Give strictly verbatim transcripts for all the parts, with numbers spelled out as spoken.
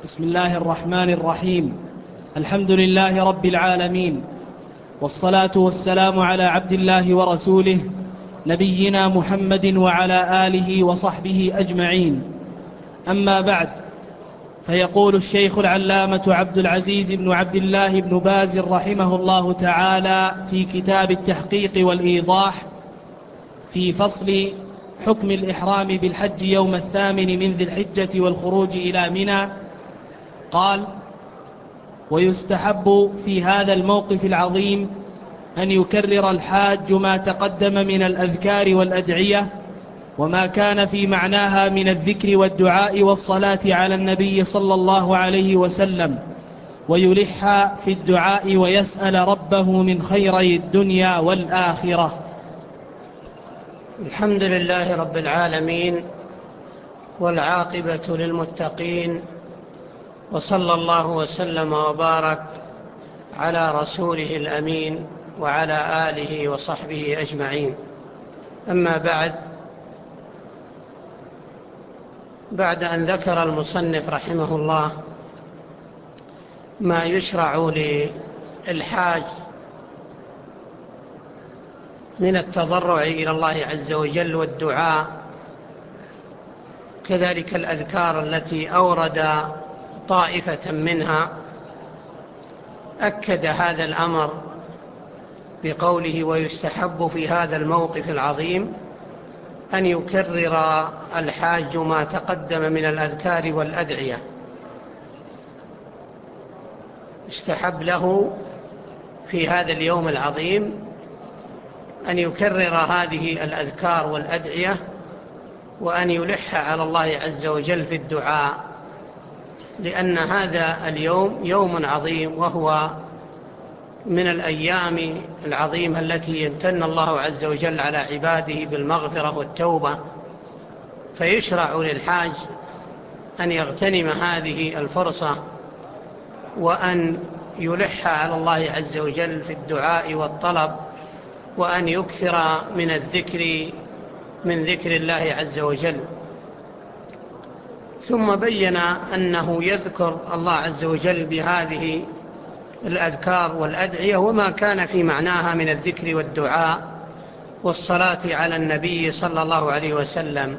بسم الله الرحمن الرحيم. الحمد لله رب العالمين، والصلاة والسلام على عبد الله ورسوله نبينا محمد وعلى آله وصحبه أجمعين. أما بعد، فيقول الشيخ العلامة عبد العزيز بن عبد الله بن باز رحمه الله تعالى في كتاب التحقيق والإيضاح في فصل حكم الإحرام بالحج يوم الثامن من ذي الحجة والخروج إلى منى، قال: ويستحب في هذا الموقف العظيم أن يكرر الحاج ما تقدم من الأذكار والأدعية وما كان في معناها من الذكر والدعاء والصلاة على النبي صلى الله عليه وسلم، ويلح في الدعاء ويسأل ربه من خيري الدنيا والآخرة. الحمد لله رب العالمين، والعاقبة للمتقين، وصلى الله وسلم وبارك على رسوله الأمين وعلى آله وصحبه أجمعين. أما بعد، بعد أن ذكر المصنف رحمه الله ما يشرع للحاج من التضرع إلى الله عز وجل والدعاء، كذلك الأذكار التي أورد طائفة منها، أكد هذا الأمر بقوله: ويستحب في هذا الموقف العظيم أن يكرر الحاج ما تقدم من الأذكار والأدعية. استحب له في هذا اليوم العظيم أن يكرر هذه الأذكار والأدعية، وأن يلح على الله عز وجل في الدعاء، لأن هذا اليوم يوم عظيم، وهو من الأيام العظيمة التي يمتن الله عز وجل على عباده بالمغفرة والتوبة. فيشرع للحاج أن يغتنم هذه الفرصة، وأن يلح على الله عز وجل في الدعاء والطلب، وأن يكثر من الذكر من ذكر الله عز وجل. ثم بين أنه يذكر الله عز وجل بهذه الأذكار والأدعية وما كان في معناها من الذكر والدعاء والصلاة على النبي صلى الله عليه وسلم.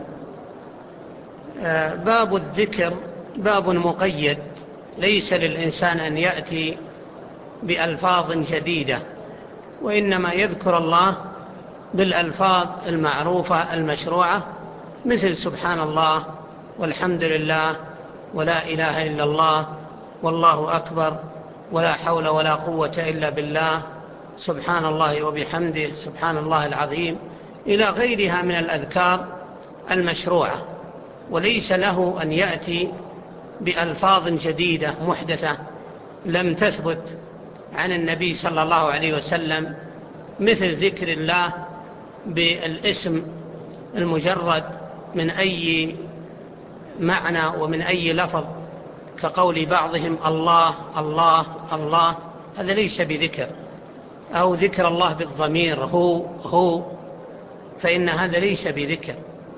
باب الذكر باب مقيد، ليس للإنسان أن يأتي بألفاظ جديدة، وإنما يذكر الله بالألفاظ المعروفة المشروعة، مثل سبحان الله والحمد لله ولا إله إلا الله والله أكبر ولا حول ولا قوة إلا بالله، سبحان الله وبحمده، سبحان الله العظيم، إلى غيرها من الأذكار المشروعة. وليس له أن يأتي بألفاظ جديدة محدثة لم تثبت عن النبي صلى الله عليه وسلم، مثل ذكر الله بالاسم المجرد من أي معنى ومن أي لفظ، كقول بعضهم الله الله الله، هذا ليس بذكر. أو ذكر الله بالضمير هو هو، فإن هذا ليس بذكر.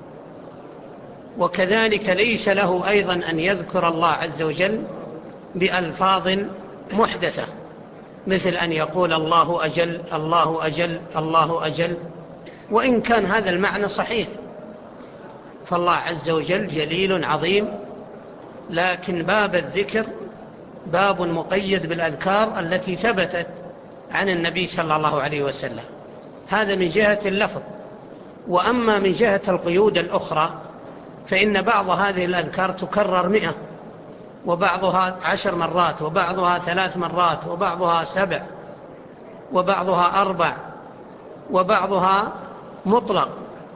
وكذلك ليس له أيضا أن يذكر الله عز وجل بألفاظ محدثة، مثل أن يقول الله أجل الله أجل الله أجل، وإن كان هذا المعنى صحيح، فالله عز وجل جليل عظيم، لكن باب الذكر باب مقيد بالأذكار التي ثبتت عن النبي صلى الله عليه وسلم. هذا من جهة اللفظ. وأما من جهة القيود الأخرى، فإن بعض هذه الأذكار تكرر مئة، وبعضها عشر مرات، وبعضها ثلاث مرات، وبعضها سبع، وبعضها أربع، وبعضها مطلق.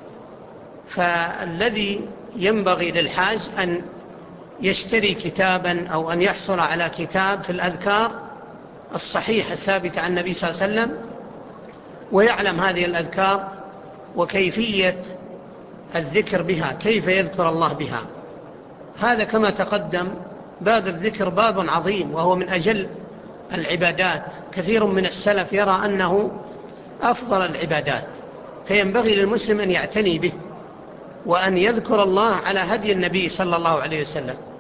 فالذي ينبغي للحاج أن يشتري كتابا أو أن يحصل على كتاب في الأذكار الصحيح الثابت عن النبي صلى الله عليه وسلم، ويعلم هذه الأذكار وكيفية الذكر بها، كيف يذكر الله بها. هذا كما تقدم، باب الذكر باب عظيم، وهو من أجل العبادات. كثير من السلف يرى أنه أفضل العبادات، فينبغي للمسلم أن يعتني به، وأن يذكر الله على هدي النبي صلى الله عليه وسلم.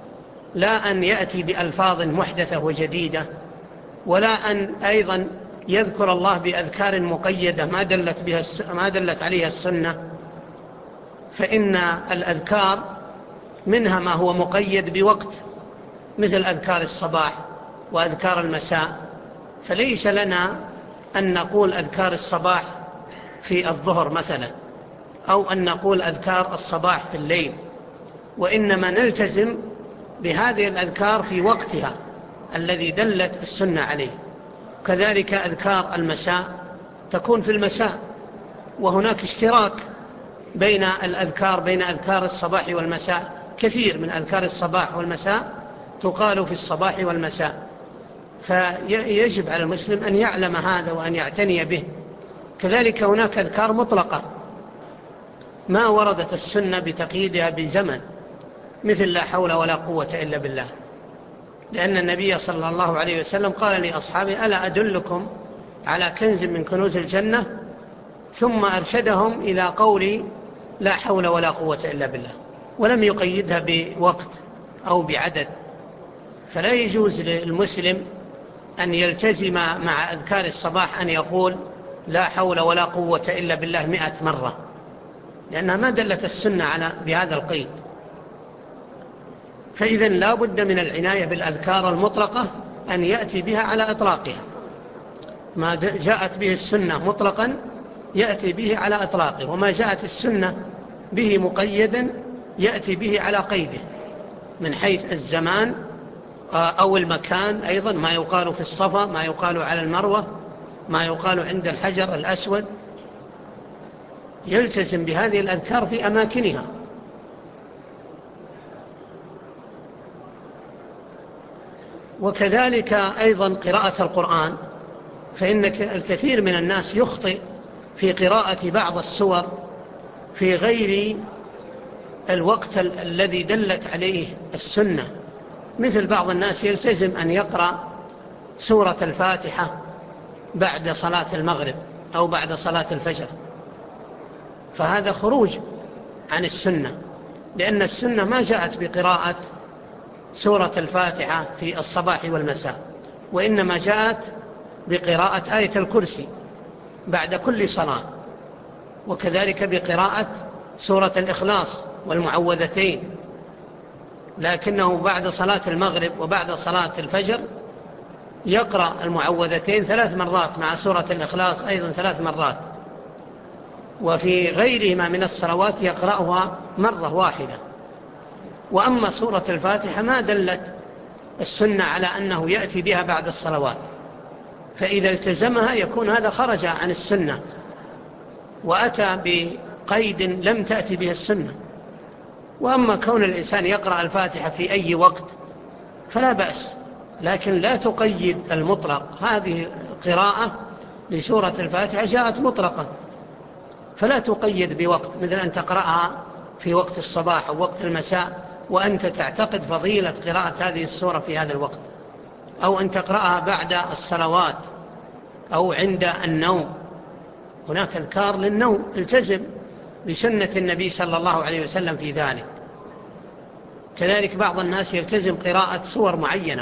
لا أن يأتي بألفاظ محدثة وجديدة، ولا أن أيضا يذكر الله بأذكار مقيدة ما دلت, بها ما دلت عليها السنة. فإن الأذكار منها ما هو مقيد بوقت، مثل أذكار الصباح وأذكار المساء، فليس لنا أن نقول أذكار الصباح في الظهر مثلا، أو أن نقول أذكار الصباح في الليل، وإنما نلتزم بهذه الأذكار في وقتها الذي دلت السنة عليه. كذلك أذكار المساء تكون في المساء، وهناك اشتراك بين الأذكار بين أذكار الصباح والمساء، كثير من أذكار الصباح والمساء تقال في الصباح والمساء، فيجب على المسلم أن يعلم هذا وأن يعتني به. كذلك هناك أذكار مطلقة ما وردت السنة بتقييدها بزمن، مثل لا حول ولا قوة إلا بالله، لأن النبي صلى الله عليه وسلم قال لأصحابه: ألا أدلكم على كنز من كنوز الجنة؟ ثم أرشدهم إلى قول لا حول ولا قوة إلا بالله، ولم يقيدها بوقت أو بعدد. فلا يجوز للمسلم أن يلتزم مع أذكار الصباح أن يقول لا حول ولا قوة إلا بالله مئة مرة، لأنها ما دلت السنة على بهذا القيد. فإذا لا بد من العناية بالأذكار المطلقة، أن يأتي بها على إطلاقها، ما جاءت به السنة مطلقا يأتي به على إطلاقه، وما جاءت السنة به مقيدا يأتي به على قيده، من حيث الزمان أو المكان. أيضا ما يقال في الصفا، ما يقال على المروة، ما يقال عند الحجر الأسود، يلتزم بهذه الأذكار في أماكنها. وكذلك أيضا قراءة القرآن، فإن الكثير من الناس يخطئ في قراءة بعض السور في غير الوقت الذي دلت عليه السنة، مثل بعض الناس يلتزم أن يقرأ سورة الفاتحة بعد صلاة المغرب أو بعد صلاة الفجر، فهذا خروج عن السنة، لأن السنة ما جاءت بقراءة سورة الفاتحة في الصباح والمساء، وإنما جاءت بقراءة آية الكرسي بعد كل صلاة، وكذلك بقراءة سورة الإخلاص والمعوذتين، لكنه بعد صلاة المغرب وبعد صلاة الفجر يقرأ المعوذتين ثلاث مرات مع سورة الإخلاص أيضا ثلاث مرات، وفي غيرهما من الصلوات يقرأها مرة واحدة. وأما سورة الفاتحة ما دلت السنة على أنه يأتي بها بعد الصلوات، فإذا التزمها يكون هذا خرج عن السنة وأتى بقيد لم تأتي به السنة. وأما كون الإنسان يقرأ الفاتحة في أي وقت فلا بأس، لكن لا تقيد المطلق. هذه القراءة لسورة الفاتحة جاءت مطلقة، فلا تقيد بوقت، مثل أن تقرأها في وقت الصباح أو وقت المساء وأنت تعتقد فضيلة قراءة هذه السورة في هذا الوقت، أو أن تقرأها بعد الصلوات أو عند النوم. هناك أذكار للنوم، التزم بسنة النبي صلى الله عليه وسلم في ذلك. كذلك بعض الناس يلتزم قراءة سور معينة،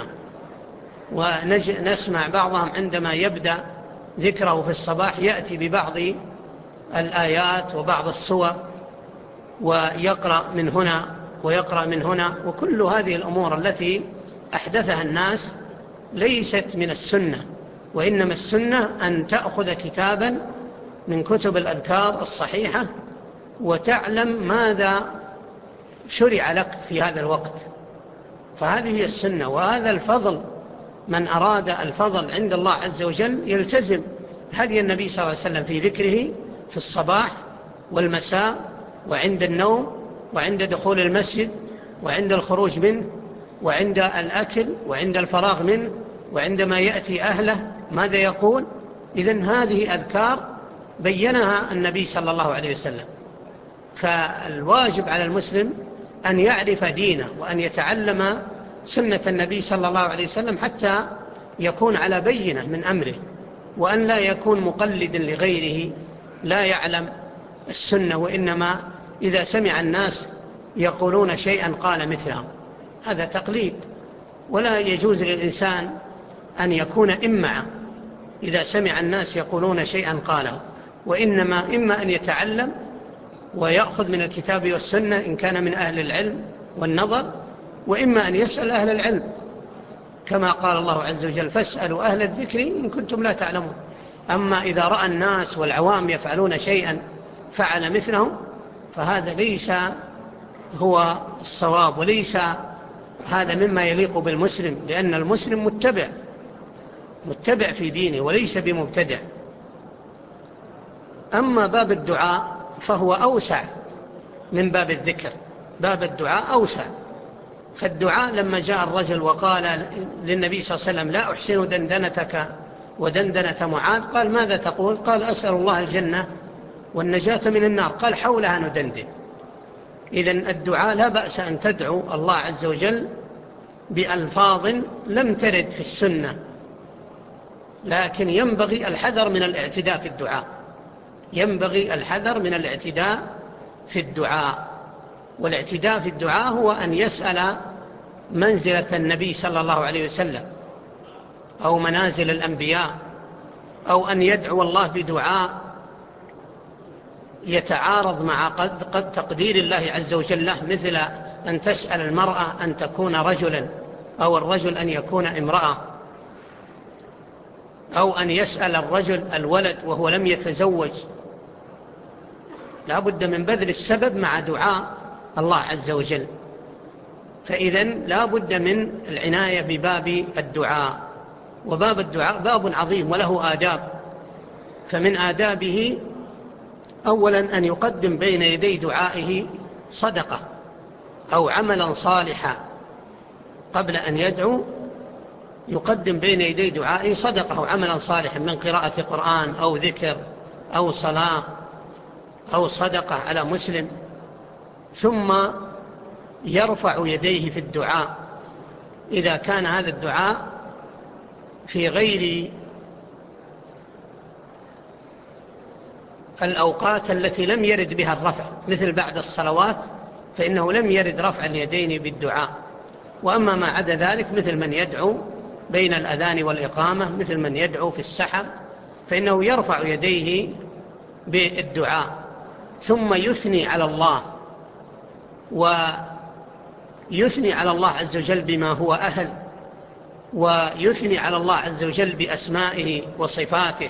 ونسمع بعضهم عندما يبدأ ذكره في الصباح يأتي ببعض الآيات وبعض السور ويقرأ من هنا ويقرأ من هنا، وكل هذه الأمور التي أحدثها الناس ليست من السنة، وإنما السنة أن تأخذ كتابا من كتب الأذكار الصحيحة وتعلم ماذا شرع لك في هذا الوقت، فهذه هي السنة. وهذا الفضل، من أراد الفضل عند الله عز وجل يلتزم هدي النبي صلى الله عليه وسلم في ذكره في الصباح والمساء وعند النوم وعند دخول المسجد وعند الخروج منه وعند الأكل وعند الفراغ منه وعندما يأتي أهله ماذا يقول. إذن هذه أذكار بينها النبي صلى الله عليه وسلم، فالواجب على المسلم أن يعرف دينه وأن يتعلم سنة النبي صلى الله عليه وسلم حتى يكون على بينة من أمره، وأن لا يكون مقلدا لغيره لا يعلم السنة، وإنما إذا سمع الناس يقولون شيئا قال مثلهم. هذا تقليد، ولا يجوز للإنسان أن يكون إمعة إذا سمع الناس يقولون شيئا قاله، وإنما إما أن يتعلم ويأخذ من الكتاب والسنة إن كان من أهل العلم والنظر، وإما أن يسأل أهل العلم كما قال الله عز وجل فاسألوا أهل الذكر إن كنتم لا تعلمون. أما إذا رأى الناس والعوام يفعلون شيئا فعل مثلهم فهذا ليس هو الصواب، وليس هذا مما يليق بالمسلم، لأن المسلم متبع متبع في دينه وليس بمبتدع. أما باب الدعاء فهو أوسع من باب الذكر، باب الدعاء أوسع. فالدعاء لما جاء الرجل وقال للنبي صلى الله عليه وسلم لا أحسن دندنتك ودندنة معاذ، قال ماذا تقول؟ قال أسأل الله الجنة والنجاة من النار، قال حولها ندندن. إذن الدعاء لا بأس أن تدعو الله عز وجل بألفاظ لم ترد في السنة، لكن ينبغي الحذر من الاعتداء في الدعاء، ينبغي الحذر من الاعتداء في الدعاء. والاعتداء في الدعاء هو أن يسأل منزلة النبي صلى الله عليه وسلم أو منازل الأنبياء، أو أن يدعو الله بدعاء يتعارض مع قد, قد تقدير الله عز وجل له، مثل أن تسأل المرأة أن تكون رجلا، أو الرجل أن يكون امرأة، أو أن يسأل الرجل الولد وهو لم يتزوج. لا بد من بذل السبب مع دعاء الله عز وجل. فإذن لا بد من العناية بباب الدعاء، وباب الدعاء باب عظيم وله آداب. فمن آدابه أولا أن يقدم بين يدي دعائه صدقة أو عملا صالحا، قبل أن يدعو يقدم بين يدي دعائه صدقة أو عملا صالحا من قراءة قرآن أو ذكر أو صلاة أو صدقة على مسلم، ثم يرفع يديه في الدعاء إذا كان هذا الدعاء في غير الأوقات التي لم يرد بها الرفع، مثل بعد الصلوات فإنه لم يرد رفع اليدين بالدعاء. وأما ما عدا ذلك مثل من يدعو بين الأذان والإقامة، مثل من يدعو في السحر، فإنه يرفع يديه بالدعاء، ثم يثني على الله، ويثني على الله عز وجل بما هو أهل، ويثني على الله عز وجل بأسمائه وصفاته.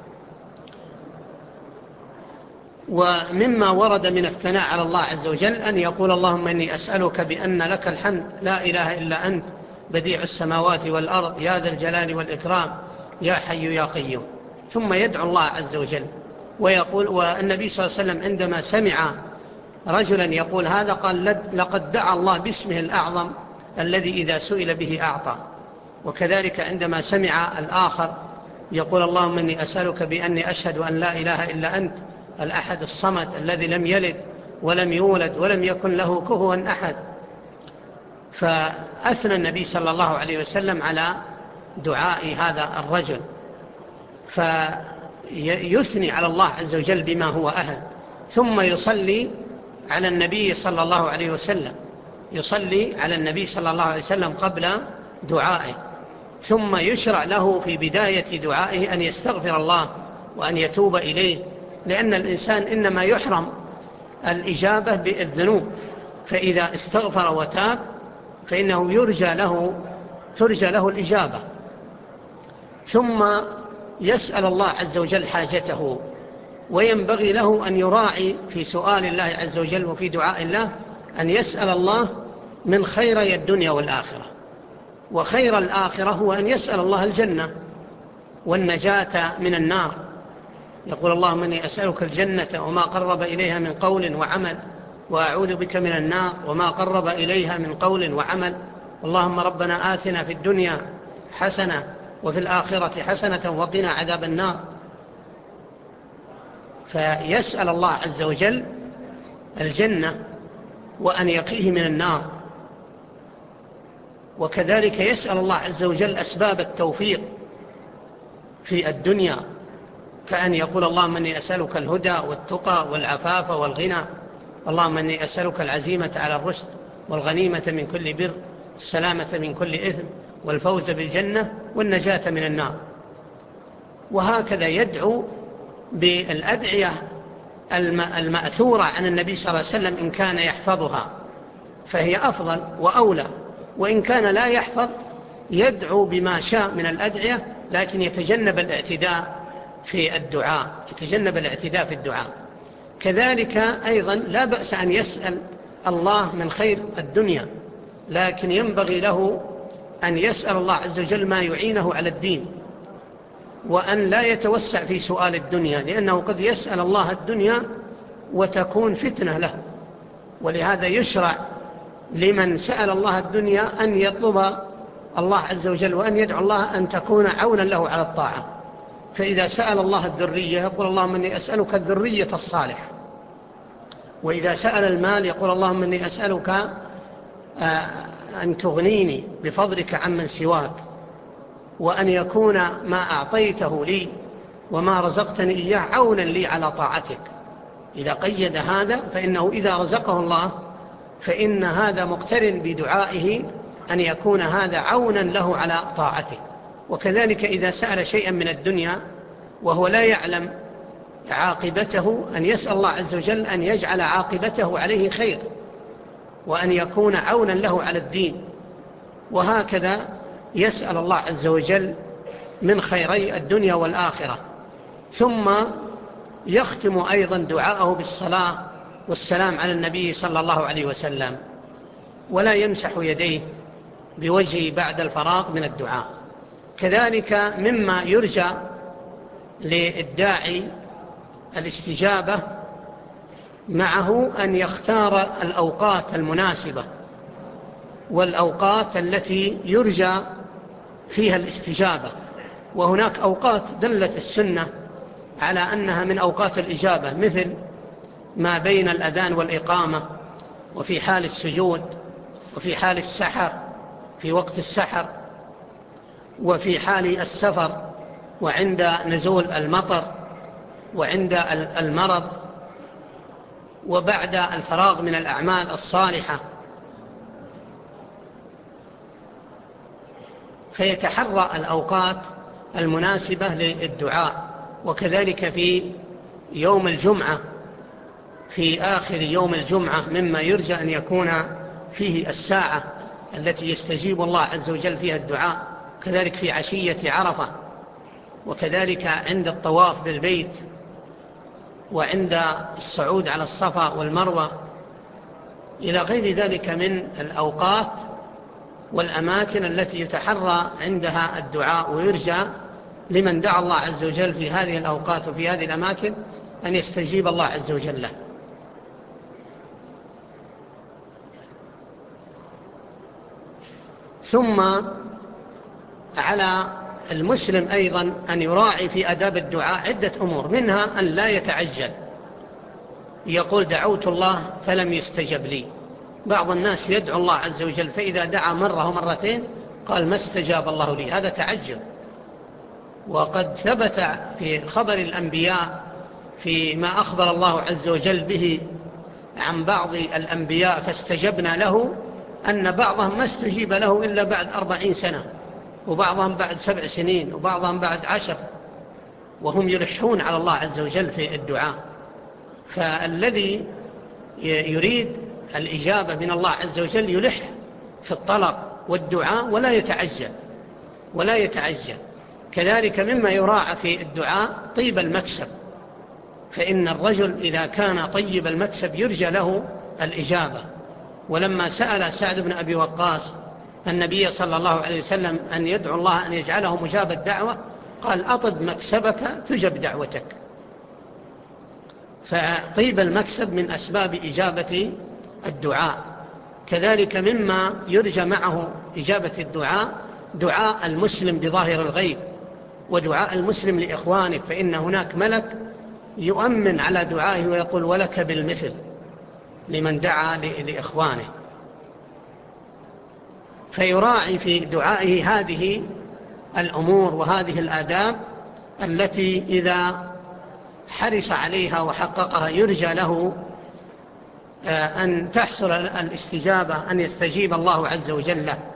ومما ورد من الثناء على الله عز وجل أن يقول اللهم إني أسألك بأن لك الحمد لا إله إلا أنت بديع السماوات والأرض يا ذا الجلال والإكرام يا حي يا قيوم، ثم يدعو الله عز وجل ويقول. والنبي صلى الله عليه وسلم عندما سمع رجلا يقول هذا قال لقد دعا الله باسمه الأعظم الذي إذا سئل به أعطى. وكذلك عندما سمع الآخر يقول اللهم إني أسألك بأني أشهد أن لا إله إلا أنت الأحد الصمد الذي لم يلد ولم يولد ولم يكن له كفوا أحد. فأثنى النبي صلى الله عليه وسلم على دعاء هذا الرجل، فيثني على الله عز وجل بما هو أهل، ثم يصلي على النبي صلى الله عليه وسلم، يصلي على النبي صلى الله عليه وسلم قبل دعائه، ثم يشرع له في بداية دعائه أن يستغفر الله وأن يتوب إليه، لأن الإنسان إنما يحرم الإجابة بالذنوب، فإذا استغفر وتاب فإنه يرجى له ترجى له الإجابة. ثم يسأل الله عز وجل حاجته، وينبغي له أن يراعي في سؤال الله عز وجل وفي دعاء الله أن يسأل الله من خيري الدنيا والآخرة. وخير الآخرة هو أن يسأل الله الجنة والنجاة من النار، يقول اللهم إني أسألك الجنة وما قرب إليها من قول وعمل، وأعوذ بك من النار وما قرب إليها من قول وعمل. اللهم ربنا آتنا في الدنيا حسنة وفي الآخرة حسنة وقنا عذاب النار. فيسأل الله عز وجل الجنة وأن يقيه من النار، وكذلك يسأل الله عز وجل أسباب التوفيق في الدنيا، كأن يقول اللهم إني أسألك الهدى والتقى والعفاف والغنى، اللهم إني أسألك العزيمة على الرشد والغنيمة من كل بر، السلامة من كل إثم والفوز بالجنة والنجاة من النار. وهكذا يدعو بالأدعية المأثورة عن النبي صلى الله عليه وسلم إن كان يحفظها فهي أفضل وأولى، وإن كان لا يحفظ يدعو بما شاء من الأدعية، لكن يتجنب الاعتداء في الدعاء يتجنب الاعتداء في الدعاء. كذلك أيضا لا بأس أن يسأل الله من خير الدنيا، لكن ينبغي له أن يسأل الله عز وجل ما يعينه على الدين، وأن لا يتوسع في سؤال الدنيا، لأنه قد يسأل الله الدنيا وتكون فتنة له. ولهذا يشرع لمن سأل الله الدنيا أن يطلب الله عز وجل وأن يدعو الله أن تكون عونا له على الطاعة. فإذا سأل الله الذرية يقول اللهم إني أسألك الذرية الصالحة، وإذا سأل المال يقول اللهم إني أسألك أن تغنيني بفضلك عمن سواك، وأن يكون ما أعطيته لي وما رزقتني إياه عونا لي على طاعتك. إذا قيد هذا فإنه إذا رزقه الله فإن هذا مقترن بدعائه أن يكون هذا عونا له على طاعته. وكذلك إذا سأل شيئا من الدنيا وهو لا يعلم عاقبته أن يسأل الله عز وجل أن يجعل عاقبته عليه خير، وأن يكون عونا له على الدين. وهكذا يسأل الله عز وجل من خيري الدنيا والآخرة. ثم يختم أيضا دعاءه بالصلاة والسلام على النبي صلى الله عليه وسلم، ولا يمسح يديه بوجهه بعد الفراغ من الدعاء. كذلك مما يرجى للداعي الاستجابة معه أن يختار الأوقات المناسبة والأوقات التي يرجى فيها الاستجابة. وهناك أوقات دلت السنة على أنها من أوقات الإجابة، مثل ما بين الأذان والإقامة، وفي حال السجود، وفي حال السحر في وقت السحر، وفي حال السفر، وعند نزول المطر، وعند المرض، وبعد الفراغ من الأعمال الصالحة. فيتحرى الأوقات المناسبة للدعاء. وكذلك في يوم الجمعة، في آخر يوم الجمعة مما يرجى أن يكون فيه الساعة التي يستجيب الله عز وجل فيها الدعاء. كذلك في عشية عرفة، وكذلك عند الطواف بالبيت، وعند الصعود على الصفا والمروة، إلى غير ذلك من الأوقات والأماكن التي يتحرى عندها الدعاء، ويرجى لمن دعا الله عز وجل في هذه الأوقات وفي هذه الأماكن أن يستجيب الله عز وجل له. ثم على المسلم أيضا أن يراعي في أداب الدعاء عدة أمور، منها أن لا يتعجل، يقول دعوت الله فلم يستجب لي. بعض الناس يدعو الله عز وجل فإذا دعا مرة ومرتين قال ما استجاب الله لي، هذا تعجل. وقد ثبت في خبر الأنبياء فيما أخبر الله عز وجل به عن بعض الأنبياء فاستجبنا له، أن بعضهم ما استجيب له إلا بعد أربعين سنة، وبعضهم بعد سبع سنين، وبعضهم بعد عشر، وهم يلحون على الله عز وجل في الدعاء. فالذي يريد الإجابة من الله عز وجل يلح في الطلب والدعاء ولا يتعجل ولا يتعجل. كذلك مما يراعى في الدعاء طيب المكسب، فإن الرجل إذا كان طيب المكسب يرجى له الإجابة. ولما سأل سعد بن أبي وقاص النبي صلى الله عليه وسلم أن يدعو الله أن يجعله مجاب الدعوة قال أطب مكسبك تجب دعوتك. فطيب المكسب من أسباب إجابة الدعاء. كذلك مما يرجى معه إجابة الدعاء دعاء المسلم بظاهر الغيب، ودعاء المسلم لإخوانه، فإن هناك ملك يؤمن على دعائه ويقول ولك بالمثل لمن دعا لإخوانه. فيراعي في دعائه هذه الأمور وهذه الآداب التي إذا حرص عليها وحققها يرجى له أن تحصل الاستجابة، أن يستجيب الله عز وجل له.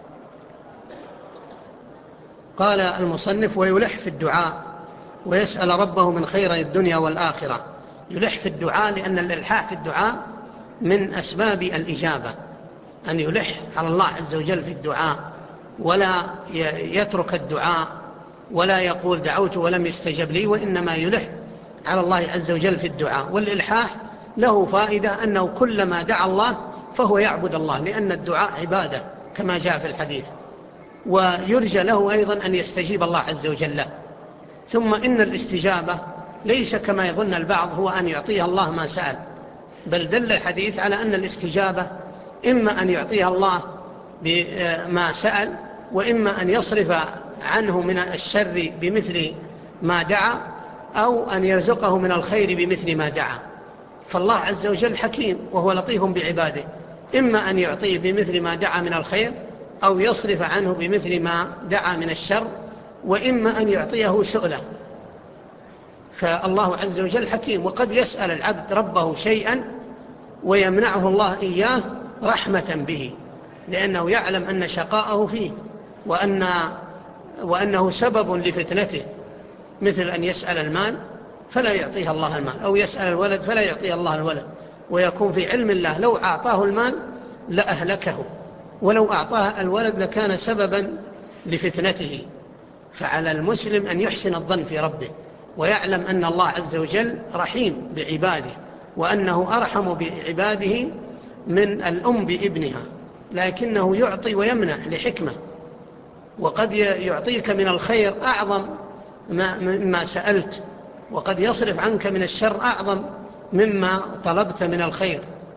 قال المصنف: ويلح في الدعاء ويسأل ربه من خير الدنيا والآخرة. يلح في الدعاء لأن الإلحاح في الدعاء من أسباب الإجابة، أن يلح على الله عز وجل في الدعاء ولا يترك الدعاء ولا يقول دعوت ولم يستجب لي، وإنما يلح على الله عز وجل في الدعاء. والإلحاح له فائدة أنه كلما دعا الله فهو يعبد الله، لأن الدعاء عبادة كما جاء في الحديث، ويرجى له أيضا أن يستجيب الله عز وجل له. ثم إن الاستجابة ليس كما يظن البعض هو أن يعطيها الله ما سأل، بل دل الحديث على أن الاستجابة إما أن يعطيها الله بما سأل، وإما أن يصرف عنه من الشر بمثل ما دعا، أو أن يرزقه من الخير بمثل ما دعا. فالله عز وجل حكيم وهو لطيف بعباده، إما أن يعطيه بمثل ما دعا من الخير، أو يصرف عنه بمثل ما دعا من الشر، وإما أن يعطيه سؤله. فالله عز وجل حكيم، وقد يسأل العبد ربه شيئا ويمنعه الله إياه رحمة به، لأنه يعلم أن شقاءه فيه وأن وأنه سبب لفتنته، مثل أن يسأل المال فلا يعطيها الله المال، أو يسأل الولد فلا يعطيه الله الولد، ويكون في علم الله لو أعطاه المال لأهلكه، ولو أعطاه الولد لكان سببا لفتنته. فعلى المسلم أن يحسن الظن في ربه، ويعلم أن الله عز وجل رحيم بعباده، وأنه أرحم بعباده من الأم بابنها، لكنه يعطي ويمنع لحكمة، وقد يعطيك من الخير أعظم مما سألت، وقد يصرف عنك من الشر أعظم مما طلبت من الخير.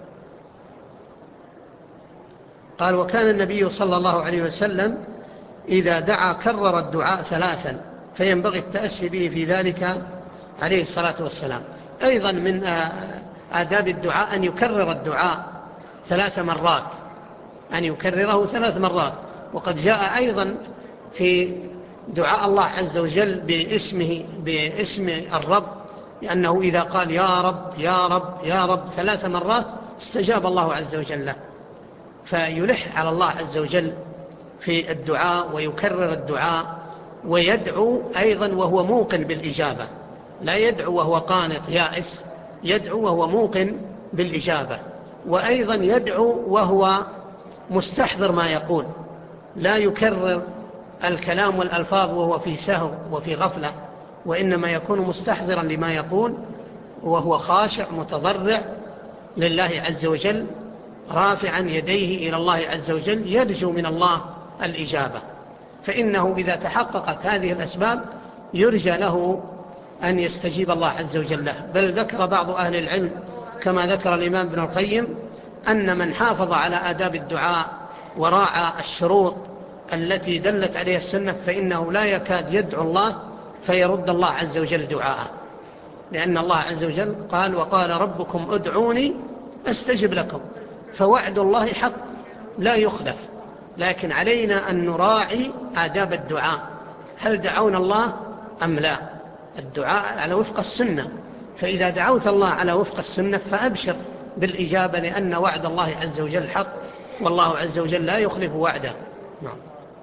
قال: وكان النبي صلى الله عليه وسلم إذا دعا كرر الدعاء ثلاثا، فينبغي التأسي به في ذلك عليه الصلاة والسلام. أيضا من آداب الدعاء أن يكرر الدعاء ثلاث مرات، أن يكرره ثلاث مرات. وقد جاء أيضا في دعاء الله عز وجل باسمه باسم الرب، لأنه إذا قال يا رب يا رب يا رب ثلاث مرات استجاب الله عز وجل له. فيلح على الله عز وجل في الدعاء ويكرر الدعاء، ويدعو أيضا وهو موقن بالإجابة، لا يدعو وهو قانط يائس، يدعو وهو موقن بالإجابة. وأيضا يدعو وهو مستحضر ما يقول، لا يكرر الكلام والألفاظ وهو في سهو وفي غفلة، وإنما يكون مستحضرا لما يقول، وهو خاشع متضرع لله عز وجل، رافعا يديه إلى الله عز وجل، يرجو من الله الإجابة. فإنه إذا تحققت هذه الأسباب يرجى له أن يستجيب الله عز وجل له. بل ذكر بعض أهل العلم كما ذكر الإمام ابن القيم أن من حافظ على آداب الدعاء وراعى الشروط التي دلت عليها السنة فإنه لا يكاد يدعو الله فيرد الله عز وجل دعاءه، لأن الله عز وجل قال: وقال ربكم ادعوني أستجب لكم. فوعد الله حق لا يخلف، لكن علينا أن نراعي آداب الدعاء، هل دعونا الله أم لا؟ الدعاء على وفق السنة، فإذا دعوت الله على وفق السنة فأبشر بالإجابة، لأن وعد الله عز وجل حق، والله عز وجل لا يخلف وعده. نعم.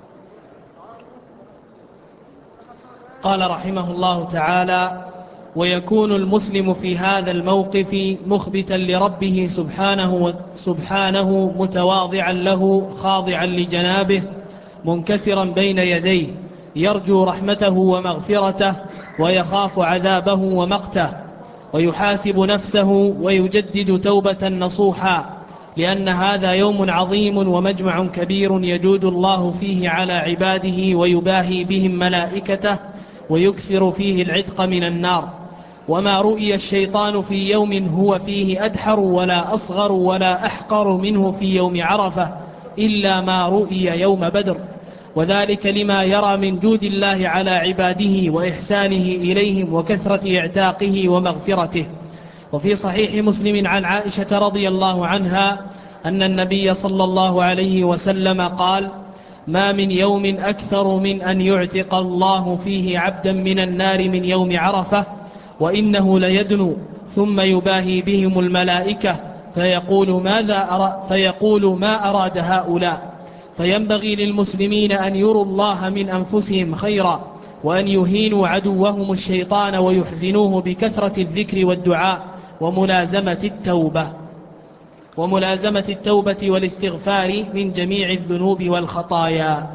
قال رحمه الله تعالى: ويكون المسلم في هذا الموقف مخبتا لربه سبحانه, سبحانه متواضعا له خاضعا لجنابه منكسرا بين يديه، يرجو رحمته ومغفرته ويخاف عذابه ومقته، ويحاسب نفسه ويجدد توبة نصوحا، لأن هذا يوم عظيم ومجمع كبير يجود الله فيه على عباده ويباهي بهم ملائكته، ويكثر فيه العتق من النار. وما رؤي الشيطان في يوم هو فيه أدحر ولا أصغر ولا أحقر منه في يوم عرفة إلا ما رؤي يوم بدر، وذلك لما يرى من جود الله على عباده وإحسانه إليهم وكثرة اعتاقه ومغفرته. وفي صحيح مسلم عن عائشة رضي الله عنها أن النبي صلى الله عليه وسلم قال: ما من يوم أكثر من أن يعتق الله فيه عبدا من النار من يوم عرفة، وإنه ليدنو ثم يباهي بهم الملائكة فيقول, ماذا أرى فيقول ما أراد هؤلاء. فينبغي للمسلمين أن يروا الله من أنفسهم خيرا، وأن يهينوا عدوهم الشيطان ويحزنوه بكثرة الذكر والدعاء وملازمة التوبة وملازمة التوبة والاستغفار من جميع الذنوب والخطايا.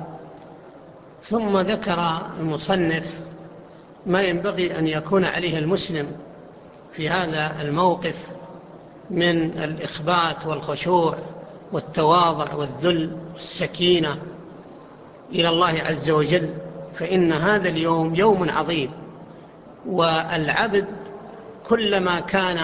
ثم ذكر المصنف ما ينبغي أن يكون عليه المسلم في هذا الموقف من الإخبات والخشوع والتواضع والذل والسكينة إلى الله عز وجل، فإن هذا اليوم يوم عظيم، والعبد كلما كان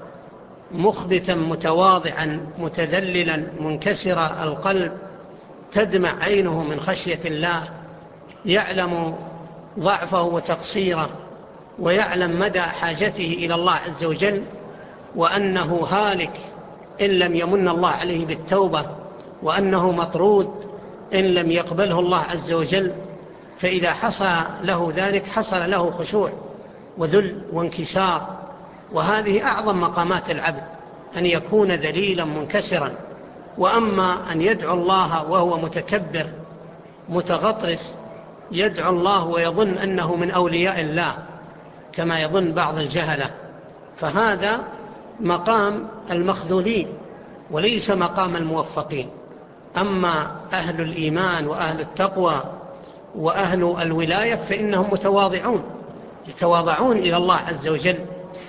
مخبتا متواضعا متذللا منكسر القلب تدمع عينه من خشية الله، يعلم ضعفه وتقصيره ويعلم مدى حاجته إلى الله عز وجل، وأنه هالك إن لم يمن الله عليه بالتوبة، وأنه مطرود إن لم يقبله الله عز وجل. فإذا حصل له ذلك حصل له خشوع وذل وانكسار، وهذه أعظم مقامات العبد، أن يكون ذليلا منكسرا. وأما أن يدعو الله وهو متكبر متغطرس، يدعو الله ويظن أنه من أولياء الله كما يظن بعض الجهلة، فهذا مقام المخذولين وليس مقام الموفقين. أما أهل الإيمان وأهل التقوى وأهل الولاية فإنهم متواضعون، يتواضعون إلى الله عز وجل.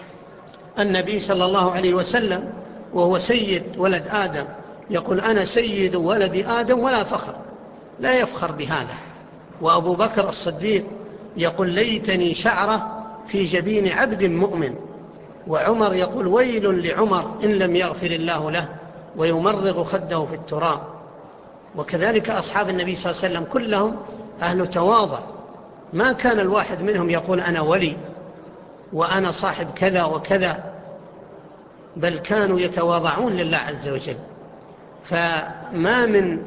النبي صلى الله عليه وسلم وهو سيد ولد آدم يقول أنا سيد ولد آدم ولا فخر، لا يفخر بهذا. وأبو بكر الصديق يقول ليتني شعرة في جبين عبد مؤمن. وعمر يقول ويل لعمر إن لم يغفر الله له، ويمرغ خده في التراب. وكذلك أصحاب النبي صلى الله عليه وسلم كلهم أهل تواضع، ما كان الواحد منهم يقول أنا ولي وأنا صاحب كذا وكذا، بل كانوا يتواضعون لله عز وجل. فما من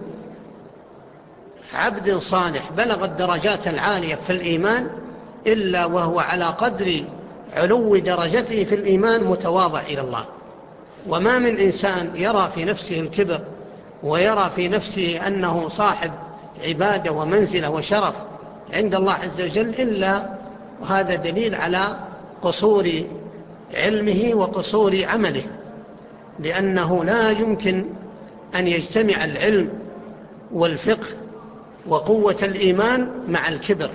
عبد صالح بلغ الدرجات العالية في الإيمان إلا وهو على قدر علو درجته في الإيمان متواضع إلى الله. وما من إنسان يرى في نفسه الكبر ويرى في نفسه أنه صاحب عبادة ومنزلة وشرف عند الله عز وجل إلا وهذا دليل على قصور علمه وقصور عمله، لأنه لا يمكن أن يجتمع العلم والفقه وقوة الإيمان مع الكبر.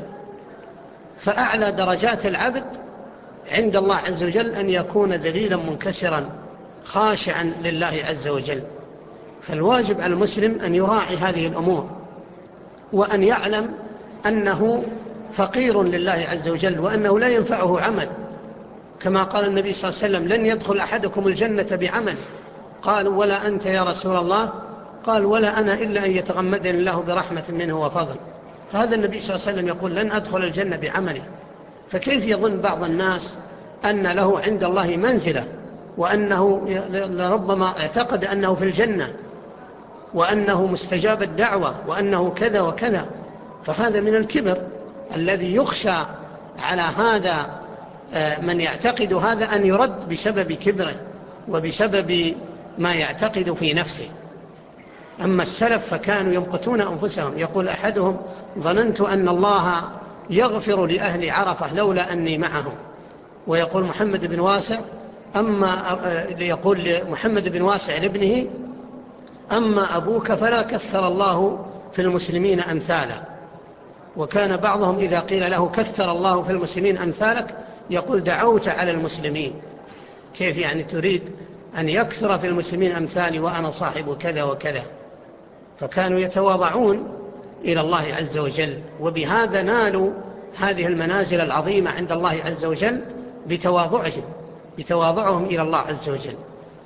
فأعلى درجات العبد عند الله عز وجل أن يكون ذليلا منكسرا خاشعا لله عز وجل. فالواجب على المسلم أن يراعي هذه الأمور، وأن يعلم أنه فقير لله عز وجل، وأنه لا ينفعه عمل، كما قال النبي صلى الله عليه وسلم لن يدخل أحدكم الجنة بعمل. قالوا ولا أنت يا رسول الله؟ قال ولا أنا إلا أن يتغمدني الله برحمة منه وفضل. فهذا النبي صلى الله عليه وسلم يقول لن أدخل الجنة بعمله. فكيف يظن بعض الناس أن له عند الله منزلة، وأنه لربما اعتقد أنه في الجنة، وأنه مستجاب الدعوة، وأنه كذا وكذا؟ فهذا من الكبر الذي يخشى على هذا من يعتقد هذا أن يرد بسبب كبره وبسبب ما يعتقد في نفسه. أما السلف فكانوا يمقتون أنفسهم. يقول أحدهم ظننت أن الله يغفر لأهل عرفة لولا أني معهم. ويقول محمد بن واسع أما يقول محمد بن واسع لابنه أما أبوك فلا كثر الله في المسلمين أمثاله. وكان بعضهم إذا قيل له كثر الله في المسلمين أمثالك يقول دعوت على المسلمين. كيف يعني تريد أن يكثر في المسلمين أمثالي وأنا صاحب كذا وكذا؟ فكانوا يتواضعون إلى الله عز وجل، وبهذا نالوا هذه المنازل العظيمة عند الله عز وجل بتواضعهم بتواضعهم إلى الله عز وجل.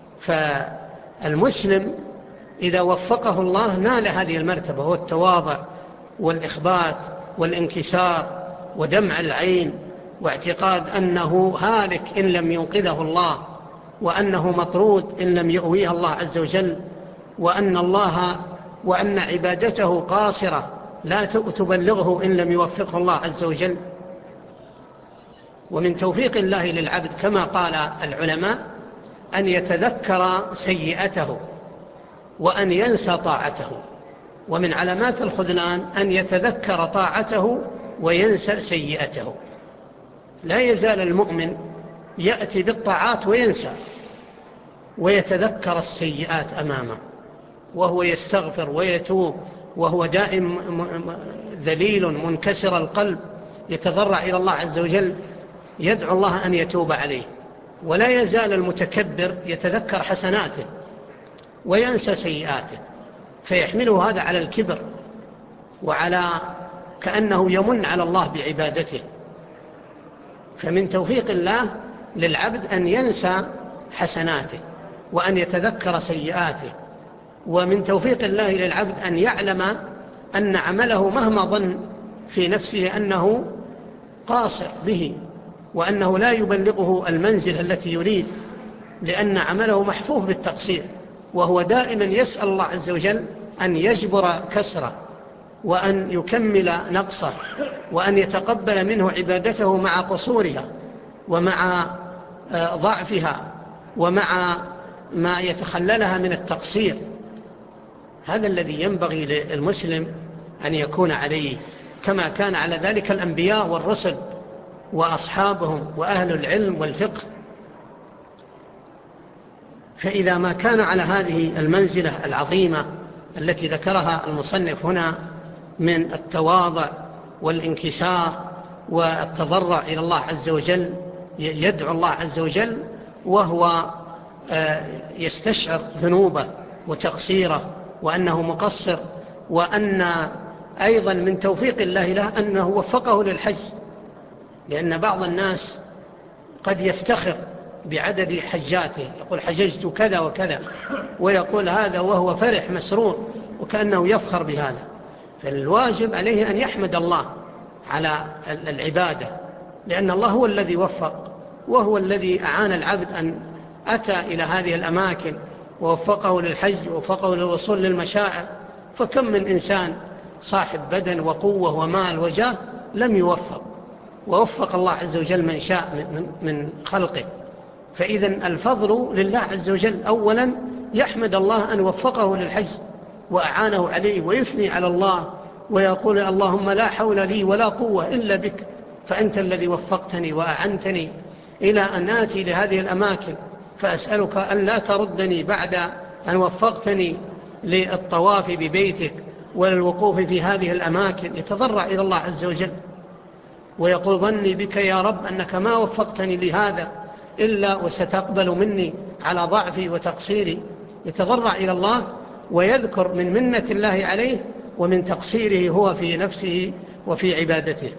فالمسلم إذا وفقه الله نال هذه المرتبة، هو التواضع والإخبات والانكسار ودمع العين، واعتقاد أنه هالك إن لم ينقذه الله، وأنه مطرود إن لم يؤويه الله عز وجل، وأن الله وأن عبادته قاصرة لا تبلغه إن لم يوفقه الله عز وجل. ومن توفيق الله للعبد كما قال العلماء أن يتذكر سيئته وأن ينسى طاعته. ومن علامات الخذلان أن يتذكر طاعته وينسى سيئته. لا يزال المؤمن يأتي بالطاعات وينسى، ويتذكر السيئات أمامه، وهو يستغفر ويتوب، وهو دائم ذليل منكسر القلب يتضرع إلى الله عز وجل، يدعو الله أن يتوب عليه. ولا يزال المتكبر يتذكر حسناته وينسى سيئاته، فيحمله هذا على الكبر وعلى كأنه يمن على الله بعبادته. فمن توفيق الله للعبد أن ينسى حسناته وأن يتذكر سيئاته، ومن توفيق الله للعبد أن يعلم أن عمله مهما ظن في نفسه أنه قاصر به وأنه لا يبلغه المنزل التي يريد، لأن عمله محفوف بالتقصير، وهو دائما يسأل الله عز وجل أن يجبر كسره وأن يكمل نقصه وأن يتقبل منه عبادته مع قصورها ومع ضعفها ومع ما يتخللها من التقصير. هذا الذي ينبغي للمسلم أن يكون عليه، كما كان على ذلك الأنبياء والرسل وأصحابهم وأهل العلم والفقه. فإذا ما كان على هذه المنزلة العظيمة التي ذكرها المصنف هنا من التواضع والانكسار والتضرع إلى الله عز وجل، يدعو الله عز وجل وهو يستشعر ذنوبه وتقصيره وأنه مقصر، وأن أيضا من توفيق الله له أنه وفقه للحج. لأن بعض الناس قد يفتخر بعدد حجاته، يقول حججت كذا وكذا، ويقول هذا وهو فرح مسرور وكأنه يفخر بهذا. فالواجب عليه أن يحمد الله على العبادة، لأن الله هو الذي وفق، وهو الذي أعان العبد أن أتى إلى هذه الأماكن ووفقه للحج ووفقه للوصول للمشاعر. فكم من إنسان صاحب بدن وقوة ومال وجاه لم يوفق، ووفق الله عز وجل من شاء من خلقه. فإذا الفضل لله عز وجل. أولا يحمد الله أن وفقه للحج وأعانه عليه، ويثني على الله ويقول اللهم لا حول لي ولا قوة إلا بك، فأنت الذي وفقتني وأعنتني إلى أن آتي لهذه الأماكن، فأسألك أن لا تردني بعد أن وفقتني للطواف ببيتك وللوقوف في هذه الأماكن. يتضرع إلى الله عز وجل ويقول ظني بك يا رب أنك ما وفقتني لهذا إلا وستقبل مني على ضعفي وتقصيري. يتضرع إلى الله ويذكر من منة الله عليه ومن تقصيره هو في نفسه وفي عبادته.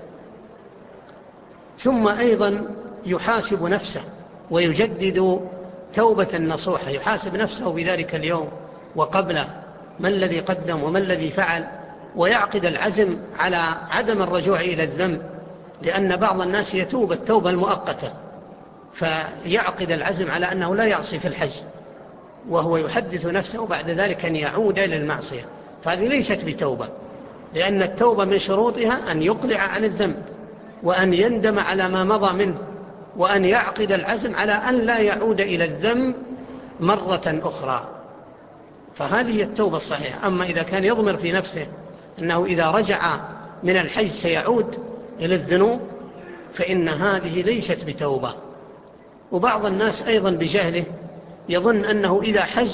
ثم أيضا يحاسب نفسه ويجدد توبة نصوحة، يحاسب نفسه بذلك اليوم وقبله، ما الذي قدم وما الذي فعل، ويعقد العزم على عدم الرجوع إلى الذنب، لأن بعض الناس يتوب التوبة المؤقتة، فيعقد العزم على أنه لا يعصي في الحج، وهو يحدث نفسه بعد ذلك أن يعود للمعصية. فهذه ليست بتوبة، لأن التوبة من شروطها أن يقلع عن الذنب وأن يندم على ما مضى منه وأن يعقد العزم على أن لا يعود إلى الذنب مرة أخرى. فهذه هي التوبة الصحيحة. أما إذا كان يضمر في نفسه أنه إذا رجع من الحج سيعود إلى الذنوب، فإن هذه ليست بتوبة. وبعض الناس أيضا بجهله يظن أنه إذا حج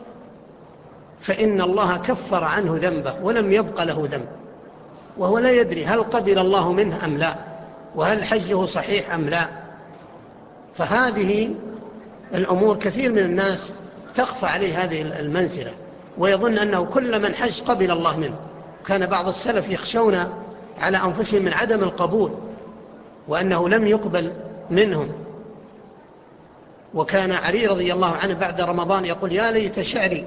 فإن الله كفر عنه ذنبه ولم يبق له ذنب، وهو لا يدري هل قبل الله منه أم لا، وهل حجه صحيح أم لا. فهذه الأمور كثير من الناس تخفى عليه هذه المنزلة، ويظن أنه كل من حج قبل الله منه. كان بعض السلف يخشون على أنفسهم من عدم القبول وأنه لم يقبل منهم. وكان علي رضي الله عنه بعد رمضان يقول يا ليت شعري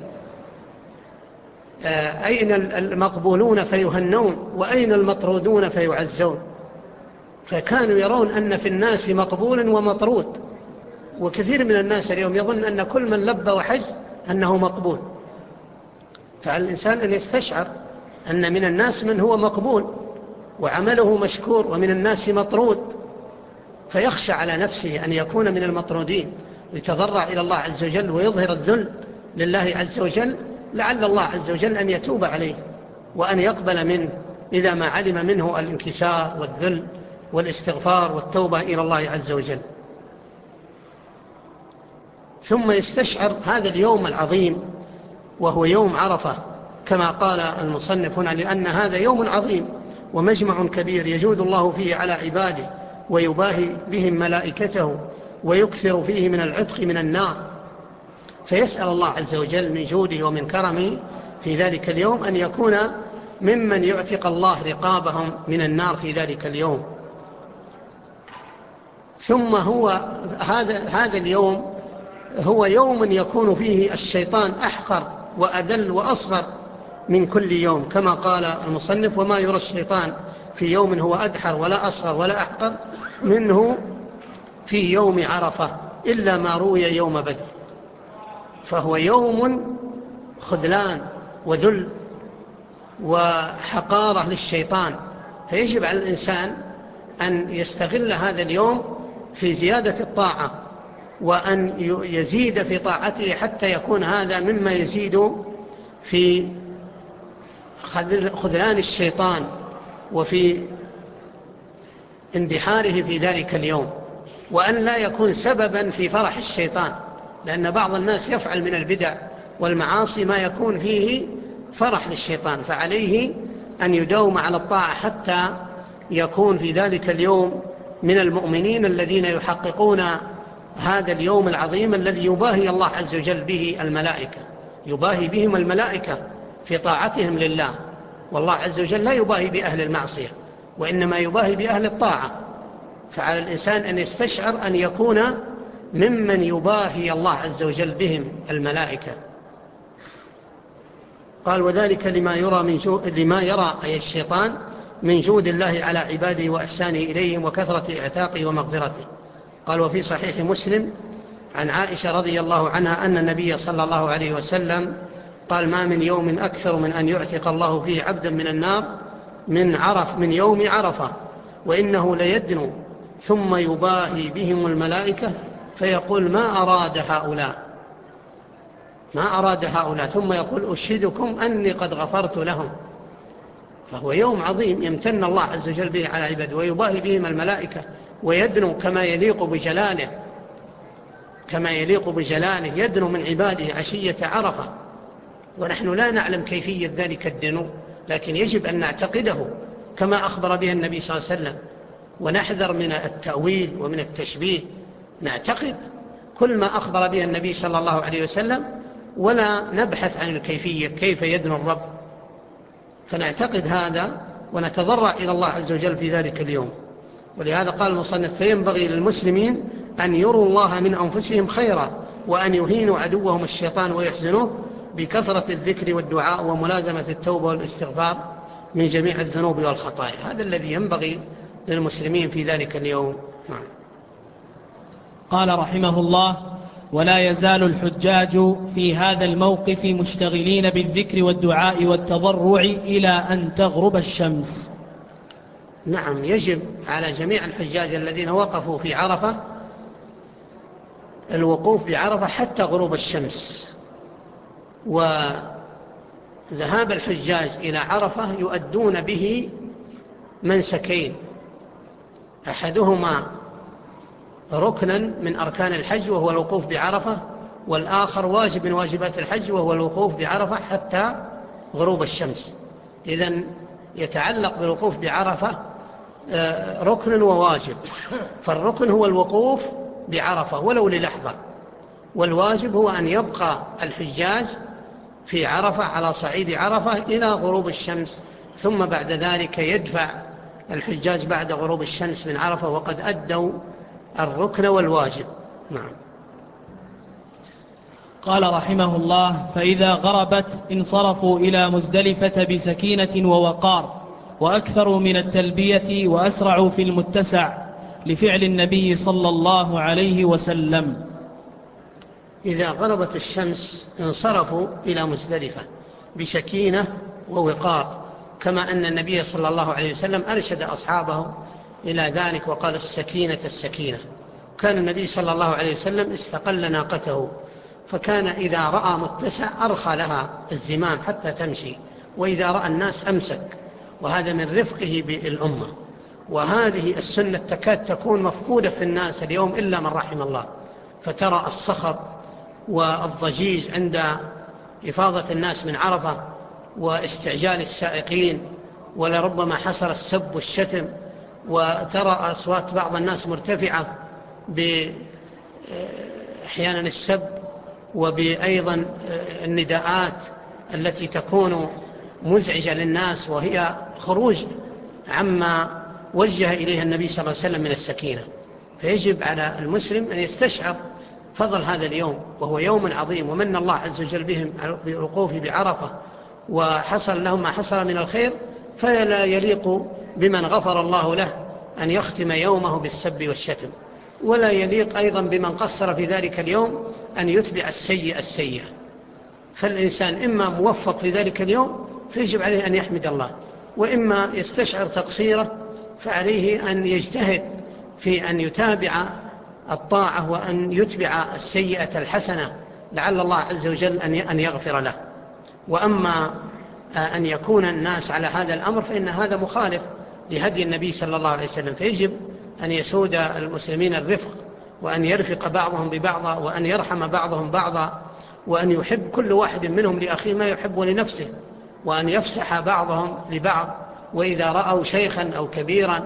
أين المقبولون فيهنون وأين المطرودون فيعزون. فكانوا يرون أن في الناس مقبول ومطرود، وكثير من الناس اليوم يظن أن كل من لبى وحج أنه مقبول. فعلى الإنسان أن يستشعر أن من الناس من هو مقبول وعمله مشكور، ومن الناس مطرود، فيخشى على نفسه أن يكون من المطرودين يتضرع إلى الله عز وجل ويظهر الذل لله عز وجل، لعل الله عز وجل أن يتوب عليه وأن يقبل منه إذا ما علم منه الانكسار والذل والاستغفار والتوبة إلى الله عز وجل. ثم يستشعر هذا اليوم العظيم وهو يوم عرفة كما قال المصنف هنا، لأن هذا يوم عظيم ومجمع كبير يجود الله فيه على عباده ويباهي بهم ملائكته ويكثر فيه من العتق من النار، فيسأل الله عز وجل من جوده ومن كرمه في ذلك اليوم أن يكون ممن يعتق الله رقابهم من النار في ذلك اليوم. ثم هو هذا هذا اليوم هو يوم يكون فيه الشيطان أحقر وأذل وأصغر من كل يوم، كما قال المصنف: وما يرى الشيطان في يوم هو أدحر ولا أصغر ولا أحقر منه في يوم عرفة إلا ما روي يوم بدر. فهو يوم خذلان وذل وحقارة للشيطان، فيجب على الإنسان أن يستغل هذا اليوم في زيادة الطاعة وأن يزيد في طاعته حتى يكون هذا مما يزيد في خذلان الشيطان وفي اندحاره في ذلك اليوم، وأن لا يكون سببا في فرح الشيطان، لأن بعض الناس يفعل من البدع والمعاصي ما يكون فيه فرح للشيطان، فعليه أن يداوم على الطاعة حتى يكون في ذلك اليوم من المؤمنين الذين يحققون هذا اليوم العظيم الذي يباهي الله عز وجل به الملائكة، يباهي بهم الملائكة في طاعتهم لله، والله عز وجل لا يباهي بأهل المعصية وإنما يباهي بأهل الطاعة. فعلى الإنسان أن يستشعر أن يكون ممن يباهي الله عز وجل بهم الملائكة. قال: وذلك لما يرى من جو... لما يرى أي الشيطان من جود الله على عباده وإحسانه إليهم وكثرة اعتاقه ومغفرته. قال: وفي صحيح مسلم عن عائشة رضي الله عنها أن النبي صلى الله عليه وسلم قال: ما من يوم أكثر من أن يعتق الله فيه عبدا من النار من عرف من يوم عرفة، وإنه ليدنو ثم يباهي بهم الملائكة فيقول: ما أراد هؤلاء ما أراد هؤلاء ثم يقول: أشهدكم أني قد غفرت لهم. فهو يوم عظيم يمتن الله عز وجل به على عباده ويباهي بهم الملائكة ويدنو كما يليق بجلاله كما يليق بجلاله يدنو من عباده عشية عرفة، ونحن لا نعلم كيفية ذلك الدنو، لكن يجب أن نعتقده كما أخبر به النبي صلى الله عليه وسلم، ونحذر من التأويل ومن التشبيه، نعتقد كل ما أخبر به النبي صلى الله عليه وسلم ولا نبحث عن الكيفية كيف يدنو الرب، فنعتقد هذا ونتضرع إلى الله عز وجل في ذلك اليوم. ولهذا قال المصنف: فينبغي للمسلمين أن يروا الله من أنفسهم خيرا وأن يهينوا عدوهم الشيطان ويحزنوه بكثرة الذكر والدعاء وملازمة التوبة والاستغفار من جميع الذنوب والخطايا. هذا الذي ينبغي للمسلمين في ذلك اليوم. قال رحمه الله: ولا يزال الحجاج في هذا الموقف مشتغلين بالذكر والدعاء والتضرع إلى أن تغرب الشمس. نعم، يجب على جميع الحجاج الذين وقفوا في عرفة الوقوف بعرفة حتى غروب الشمس. وذهاب الحجاج إلى عرفة يؤدون به منسكين: أحدهما ركنا من أركان الحج وهو الوقوف بعرفة، والآخر واجب من واجبات الحج وهو الوقوف بعرفة حتى غروب الشمس. إذن يتعلق بالوقوف بعرفة ركن وواجب، فالركن هو الوقوف بعرفة ولو للحظة، والواجب هو أن يبقى الحجاج في عرفة على صعيد عرفة إلى غروب الشمس، ثم بعد ذلك يدفع الحجاج بعد غروب الشمس من عرفة وقد أدوا الركن والواجب. نعم. قال رحمه الله: فإذا غربت انصرفوا إلى مزدلفة بسكينة ووقار، وأكثروا من التلبية وأسرعوا في المتسع لفعل النبي صلى الله عليه وسلم. إذا غربت الشمس انصرفوا إلى مزدلفة بسكينة ووقار، كما أن النبي صلى الله عليه وسلم أرشد أصحابه إلى ذلك وقال: السكينة السكينة، وكان النبي صلى الله عليه وسلم استقل ناقته، فكان إذا رأى متسع أرخى لها الزمام حتى تمشي، وإذا رأى الناس أمسك، وهذا من رفقه بالأمة. وهذه السنة تكاد تكون مفقودة في الناس اليوم إلا من رحم الله، فترى الصخب والضجيج عند إفاضة الناس من عرفة واستعجال السائقين، ولربما حصل السب والشتم، وترى أصوات بعض الناس مرتفعة بأحيانا السب وبأيضا النداءات التي تكون مزعجة للناس، وهي خروج عما وجه إليها النبي صلى الله عليه وسلم من السكينة. فيجب على المسلم أن يستشعر فضل هذا اليوم، وهو يوم عظيم ومن الله عز وجل بهم بالوقوف بعرفة، وحصل لهم ما حصل من الخير، فلا يليق بمن غفر الله له أن يختم يومه بالسب والشتم، ولا يليق أيضا بمن قصر في ذلك اليوم أن يتبع السيء السيء. فالإنسان إما موفق في ذلك اليوم فيجب عليه أن يحمد الله، وإما يستشعر تقصيره فعليه أن يجتهد في أن يتابع الطاعة وأن يتبع السيئة الحسنة لعل الله عز وجل أن يغفر له. وأما أن يكون الناس على هذا الأمر فإن هذا مخالف لهدي النبي صلى الله عليه وسلم، فيجب أن يسود المسلمين الرفق، وأن يرفق بعضهم ببعض، وأن يرحم بعضهم بعضا، وأن يحب كل واحد منهم لأخيه ما يحب لنفسه، وأن يفسح بعضهم لبعض، وإذا رأوا شيخا أو كبيرا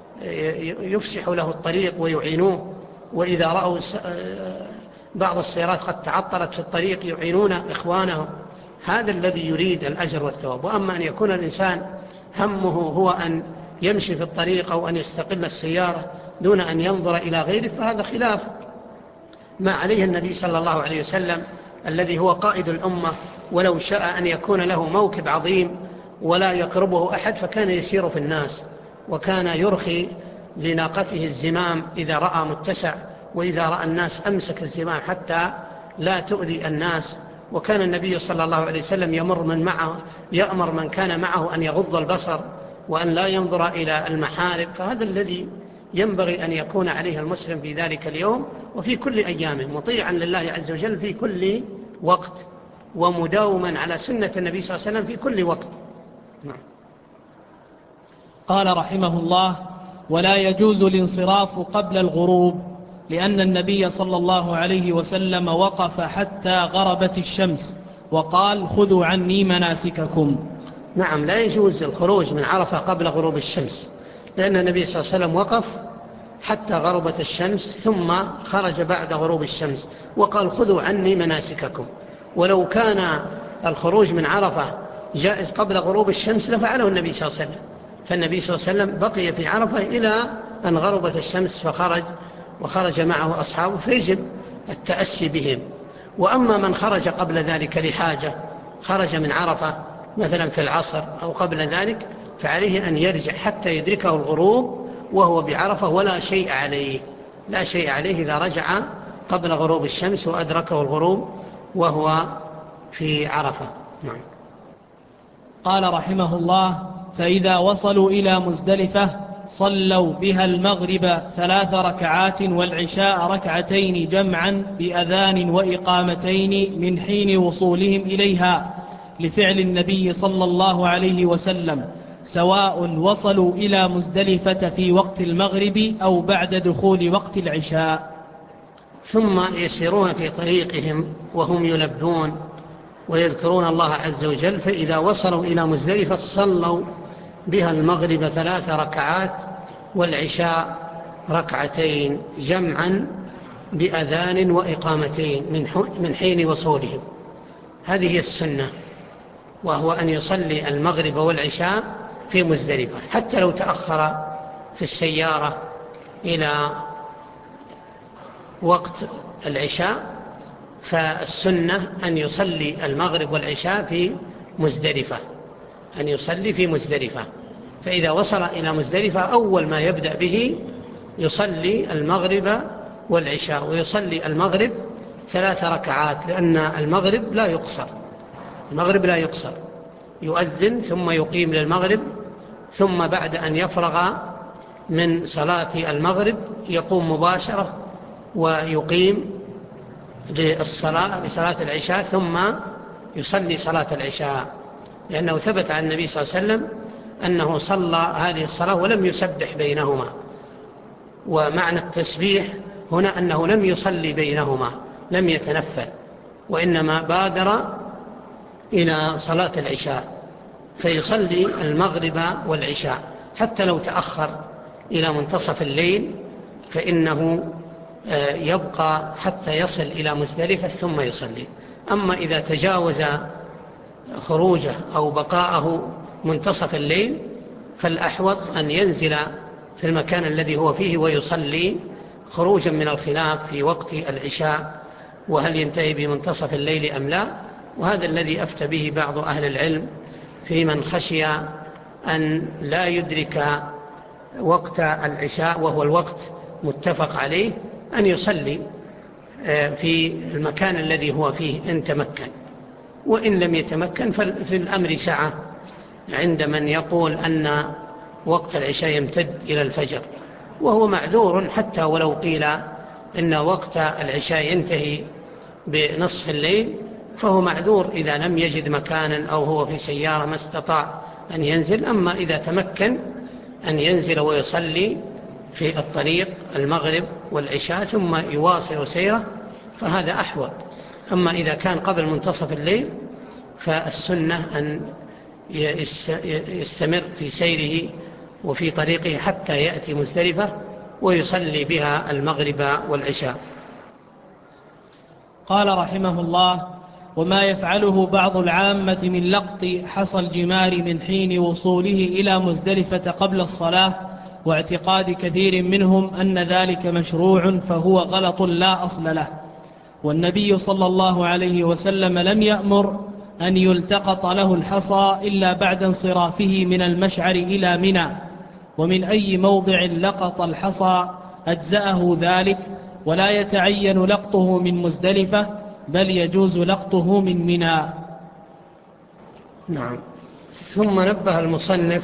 يفسح له الطريق ويعينوه، وإذا رأوا بعض السيارات قد تعطلت في الطريق يعينون إخوانهم. هذا الذي يريد الأجر والثواب. وأما أن يكون الإنسان همه هو أن يمشي في الطريق أو أن يستقل السيارة دون أن ينظر إلى غيره، فهذا خلاف ما عليه النبي صلى الله عليه وسلم الذي هو قائد الأمة، ولو شاء أن يكون له موكب عظيم ولا يقربه أحد فكان يسير في الناس، وكان يرخي لناقته الزمام إذا رأى متسع، وإذا رأى الناس أمسك الزمام حتى لا تؤذي الناس. وكان النبي صلى الله عليه وسلم يمر من معه يأمر من كان معه أن يغض البصر وأن لا ينظر إلى المحارم. فهذا الذي ينبغي أن يكون عليه المسلم في ذلك اليوم وفي كل أيامه، مطيعا لله عز وجل في كل وقت، ومداوما على سنة النبي صلى الله عليه وسلم في كل وقت. نعم. قال رحمه الله: ولا يجوز الانصراف قبل الغروب، لأن النبي صلى الله عليه وسلم وقف حتى غربت الشمس وقال: خذوا عني مناسككم. نعم، لا يجوز الخروج من عرفة قبل غروب الشمس، لأن النبي صلى الله عليه وسلم وقف حتى غربت الشمس ثم خرج بعد غروب الشمس وقال: خذوا عني مناسككم. ولو كان الخروج من عرفة جائز قبل غروب الشمس لفعله النبي صلى الله عليه وسلم، فالنبي صلى الله عليه وسلم بقي في عرفة إلى أن غربت الشمس فخرج، وخرج معه أصحابه، فيجب التأسي بهم. وأما من خرج قبل ذلك لحاجة، خرج من عرفة مثلا في العصر أو قبل ذلك، فعليه أن يرجع حتى يدركه الغروب وهو بعرفة ولا شيء عليه، لا شيء عليه إذا رجع قبل غروب الشمس وأدركه الغروب وهو في عرفة. نعم. قال رحمه الله: فإذا وصلوا إلى مزدلفة صلوا بها المغرب ثلاث ركعات والعشاء ركعتين جمعا بأذان وإقامتين من حين وصولهم إليها، لفعل النبي صلى الله عليه وسلم، سواء وصلوا إلى مزدلفة في وقت المغرب أو بعد دخول وقت العشاء. ثم يسيرون في طريقهم وهم يلبون ويذكرون الله عز وجل، فإذا وصلوا إلى مزدلفة صلوا بها المغرب ثلاث ركعات والعشاء ركعتين جمعا بأذان وإقامتين من حين وصولهم. هذه هي السنة، وهو أن يصلي المغرب والعشاء في مزدلفة، حتى لو تأخر في السيارة إلى وقت العشاء، فالسنة أن يصلي المغرب والعشاء في مزدلفة، أن يصلي في مزدلفة. فإذا وصل إلى مزدلفة أول ما يبدأ به يصلي المغرب والعشاء، ويصلي المغرب ثلاث ركعات، لأن المغرب لا يقصر، المغرب لا يقصر، يؤذن ثم يقيم للمغرب، ثم بعد أن يفرغ من صلاة المغرب يقوم مباشرة ويقيم للصلاة لصلاة العشاء ثم يصلي صلاة العشاء، لأنه ثبت عن النبي صلى الله عليه وسلم أنه صلى هذه الصلاة ولم يسبح بينهما. ومعنى التسبيح هنا أنه لم يصلي بينهما، لم يتنفل، وإنما بادر إلى صلاة العشاء، فيصلي المغرب والعشاء حتى لو تأخر إلى منتصف الليل فإنه يبقى حتى يصل إلى مزدلفة ثم يصلي. أما إذا تجاوز خروجه أو بقاءه منتصف الليل فالأحوط أن ينزل في المكان الذي هو فيه ويصلي، خروجا من الخلاف في وقت العشاء وهل ينتهي بمنتصف الليل أم لا. وهذا الذي أفتى به بعض أهل العلم في من خشي أن لا يدرك وقت العشاء وهو الوقت متفق عليه، أن يصلي في المكان الذي هو فيه إن تمكن. وإن لم يتمكن ففي الأمر سعة عند من يقول أن وقت العشاء يمتد إلى الفجر، وهو معذور حتى ولو قيل إن وقت العشاء ينتهي بنصف الليل، فهو معذور إذا لم يجد مكانا أو هو في سيارة ما استطاع أن ينزل. أما إذا تمكن أن ينزل ويصلي في الطريق المغرب والعشاء ثم يواصل سيره فهذا أحوط. أما إذا كان قبل منتصف الليل فالسنة أن يستمر في سيره وفي طريقه حتى يأتي مزدلفة ويصلي بها المغرب والعشاء. قال رحمه الله: وما يفعله بعض العامة من لقط حصى الجمار من حين وصوله إلى مزدلفة قبل الصلاة، واعتقاد كثير منهم أن ذلك مشروع، فهو غلط لا أصل له. والنبي صلى الله عليه وسلم لم يأمر أن يلتقط له الحصى إلا بعد انصرافه من المشعر إلى منى، ومن أي موضع لقط الحصى أجزأه ذلك، ولا يتعين لقطه من مزدلفة، بل يجوز لقطه من منى. نعم. ثم نبه المصنف: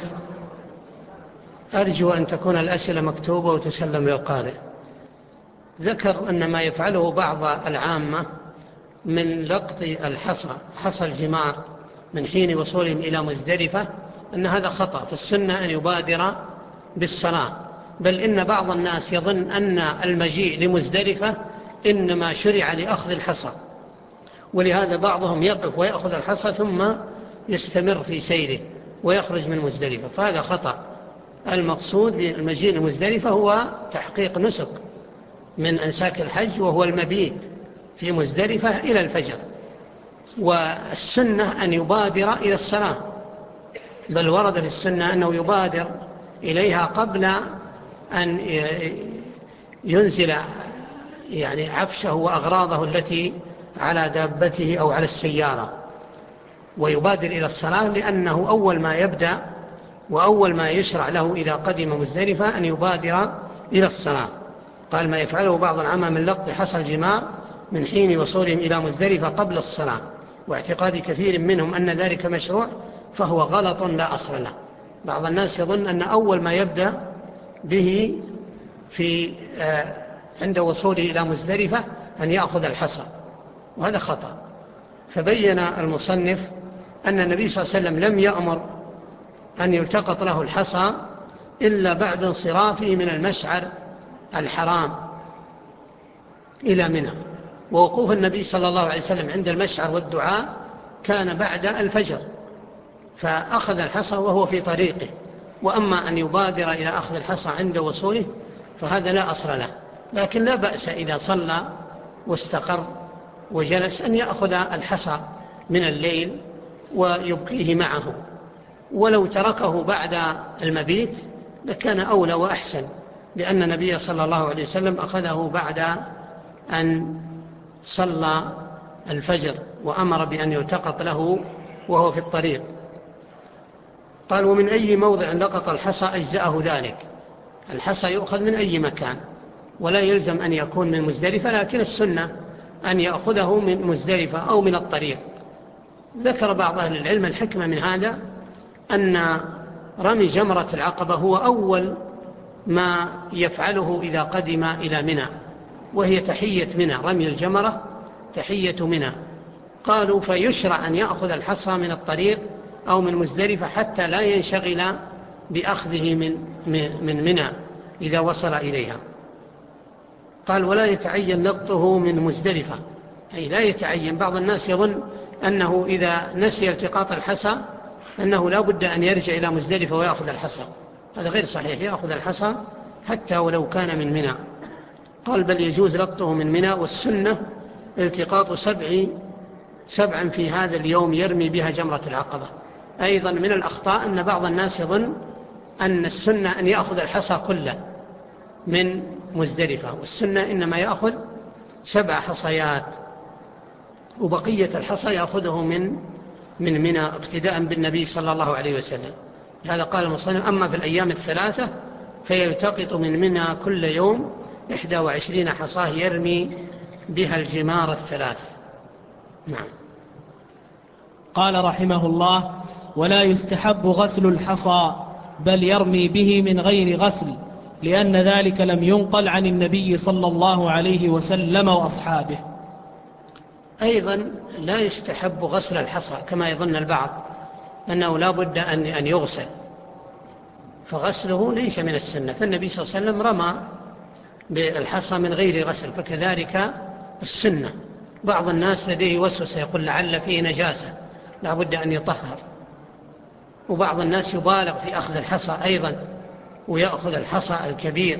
أرجو أن تكون الأسئلة مكتوبة وتسلم للقارئ. ذكر أن ما يفعله بعض العامة من لقط الحصى حصى الجمار من حين وصولهم إلى مزدلفة أن هذا خطأ، فالسنة أن يبادر بالصلاة، بل إن بعض الناس يظن أن المجيء لمزدلفة إنما شرع لأخذ الحصى، ولهذا بعضهم يقف ويأخذ الحصى ثم يستمر في سيره ويخرج من مزدلفة، فهذا خطأ. المقصود بالمجيء لمزدلفة هو تحقيق نسك من أنساك الحج، وهو المبيت في مزدلفة إلى الفجر. والسنة أن يبادر إلى الصلاة، بل ورد في السنة أنه يبادر إليها قبل أن ينزل يعني عفشه وأغراضه التي على دابته أو على السيارة، ويبادر إلى الصلاة، لأنه أول ما يبدأ وأول ما يشرع له إذا قدم مزدلفة أن يبادر إلى الصلاة. قال: ما يفعله بعض العامة من لقط حصى الجمار من حين وصولهم إلى مزدلفة قبل الصلاة، واعتقاد كثير منهم أن ذلك مشروع، فهو غلط لا أصل له. بعض الناس يظن أن أول ما يبدأ به في آه عند وصوله إلى مزدلفة أن يأخذ الحصى، وهذا خطأ. فبين المصنف أن النبي صلى الله عليه وسلم لم يأمر أن يلتقط له الحصى إلا بعد انصرافه من المشعر الحرام إلى منى، ووقوف النبي صلى الله عليه وسلم عند المشعر والدعاء كان بعد الفجر، فأخذ الحصى وهو في طريقه. وأما أن يبادر إلى أخذ الحصى عند وصوله فهذا لا أصل له، لكن لا بأس إذا صلى واستقر وجلس أن يأخذ الحصى من الليل ويبقيه معه، ولو تركه بعد المبيت لكان أولى وأحسن، لأن النبي صلى الله عليه وسلم أخذه بعد أن صلى الفجر وأمر بأن يلتقط له وهو في الطريق. قال: ومن أي موضع لقط الحصى أجزأه ذلك. الحصى يؤخذ من أي مكان ولا يلزم أن يكون من مزدلفة، لكن السنة أن يأخذه من مزدلفة أو من الطريق. ذكر بعض أهل العلم الحكمة من هذا أن رمي جمرة العقبة هو أول ما يفعله إذا قدم إلى منى، وهي تحية منى، رمي الجمرة تحية منى. قالوا فيشرع أن يأخذ الحصى من الطريق أو من مزدلفة حتى لا ينشغل بأخذه من من منى إذا وصل إليها. قال ولا يتعين لقطه من مزدلفة، أي لا يتعين. بعض الناس يظن أنه إذا نسي التقاط الحصى أنه لا بد أن يرجع إلى مزدلفة ويأخذ الحصى، هذا غير صحيح، يأخذ الحصى حتى ولو كان من منى. قال بل يجوز لقطه من منى، والسنة التقاط سبع سبعا في هذا اليوم يرمي بها جمرة العقبة. أيضا من الأخطاء أن بعض الناس يظن أن السنة أن يأخذ الحصى كله من مزدلفة، والسنة إنما يأخذ سبع حصيات، وبقية الحصى يأخذه من من منى اقتداء بالنبي صلى الله عليه وسلم. هذا قال المصنف أما في الأيام الثلاثة فيلتقط من منى كل يوم إحدى وعشرين حصاه يرمي بها الجمار الثلاث. نعم. قال رحمه الله ولا يستحب غسل الحصى بل يرمي به من غير غسل، لأن ذلك لم ينقل عن النبي صلى الله عليه وسلم وأصحابه. أيضا لا يستحب غسل الحصى كما يظن البعض أنه لا بد أن يغسل، فغسله ليس من السنة، فالنبي صلى الله عليه وسلم رمى بالحصى من غير غسل، فكذلك السنة. بعض الناس لديه وسوسة يقول لعل فيه نجاسة لا بد أن يطهر، وبعض الناس يبالغ في أخذ الحصى أيضا ويأخذ الحصى الكبير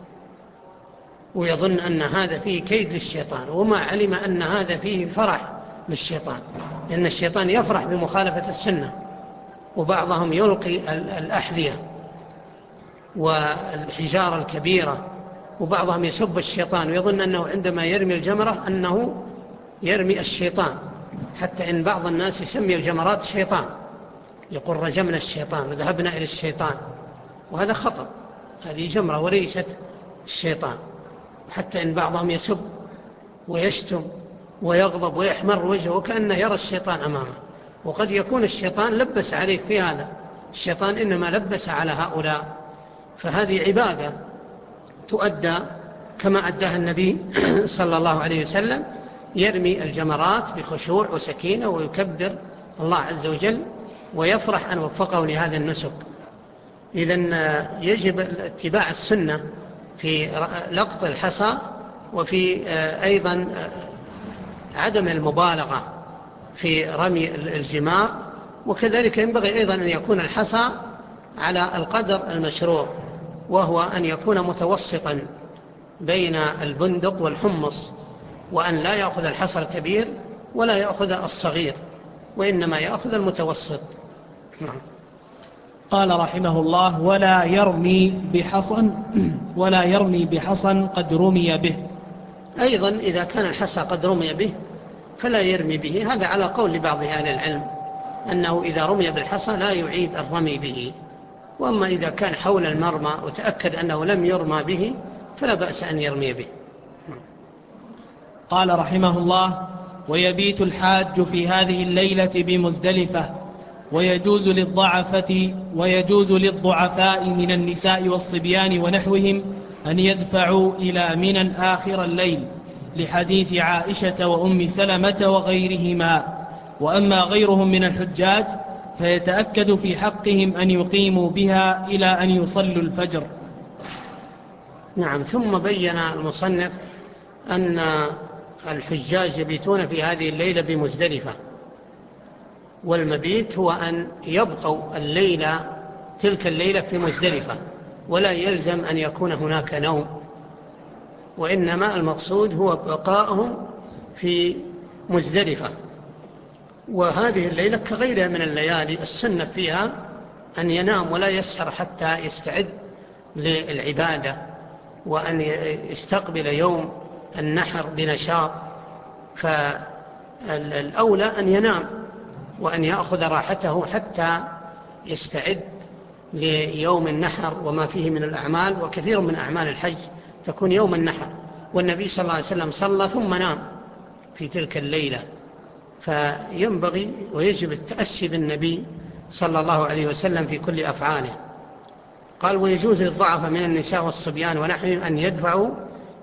ويظن أن هذا فيه كيد للشيطان، وما علم أن هذا فيه فرح للشيطان، لأن الشيطان يفرح بمخالفة السنة. وبعضهم يلقي الأحذية والحجارة الكبيرة، وبعضهم يسب الشيطان ويظن أنه عندما يرمي الجمرة أنه يرمي الشيطان، حتى إن بعض الناس يسمي الجمرات شيطان، يقول رجمنا الشيطان وذهبنا إلى الشيطان، وهذا خطأ، هذه جمرة وليست الشيطان. حتى إن بعضهم يسب ويشتم ويغضب ويحمر وجهه وكأنه يرى الشيطان أمامه، وقد يكون الشيطان لبس عليك في هذا، الشيطان إنما لبس على هؤلاء. فهذه عبادة تؤدى كما أداها النبي صلى الله عليه وسلم، يرمي الجمرات بخشوع وسكينة ويكبر الله عز وجل ويفرح أن وفقه لهذا النسك. إذن يجب اتباع السنة في لقط الحصى، وفي أيضا عدم المبالغة في رمي الجمار، وكذلك ينبغي أيضا أن يكون الحصى على القدر المشروع، وهو أن يكون متوسطا بين البندق والحمص، وأن لا يأخذ الحصى الكبير ولا يأخذ الصغير، وإنما يأخذ المتوسط. نعم. قال رحمه الله ولا يرمي بحصن ولا يرمي بحصن قد رمي به. أيضا إذا كان الحصى قد رمي به فلا يرمي به، هذا على قول لبعض أهل العلم أنه إذا رمي بالحصى لا يعيد الرمي به، وأما إذا كان حول المرمى وتأكد أنه لم يرمى به فلا بأس أن يرمي به. قال رحمه الله ويبيت الحاج في هذه الليلة بمزدلفة، ويجوز للضعفة ويجوز للضعفاء من النساء والصبيان ونحوهم أن يدفعوا إلى منى آخر الليل، لحديث عائشة وأم سلمة وغيرهما. وأما غيرهم من الحجاج فيتأكد في حقهم أن يقيموا بها إلى أن يصلوا الفجر. نعم. ثم بين المصنف أن الحجاج يبيتون في هذه الليلة بمزدلفة، والمبيت هو أن يبقوا الليلة تلك الليلة في مزدلفة، ولا يلزم أن يكون هناك نوم، وإنما المقصود هو بقائهم في مزدلفة. وهذه الليلة كغيرها من الليالي السنة فيها أن ينام ولا يسهر حتى يستعد للعبادة، وأن يستقبل يوم النحر بنشاط، فالأولى أن ينام وأن يأخذ راحته حتى يستعد ليوم النحر وما فيه من الأعمال. وكثير من أعمال الحج تكون يوم النحر، والنبي صلى الله عليه وسلم صلى ثم نام في تلك الليلة، فينبغي ويجب التأسي بالنبي صلى الله عليه وسلم في كل أفعاله. قال ويجوز للضعف من النساء والصبيان ونحوهم أن يدفعوا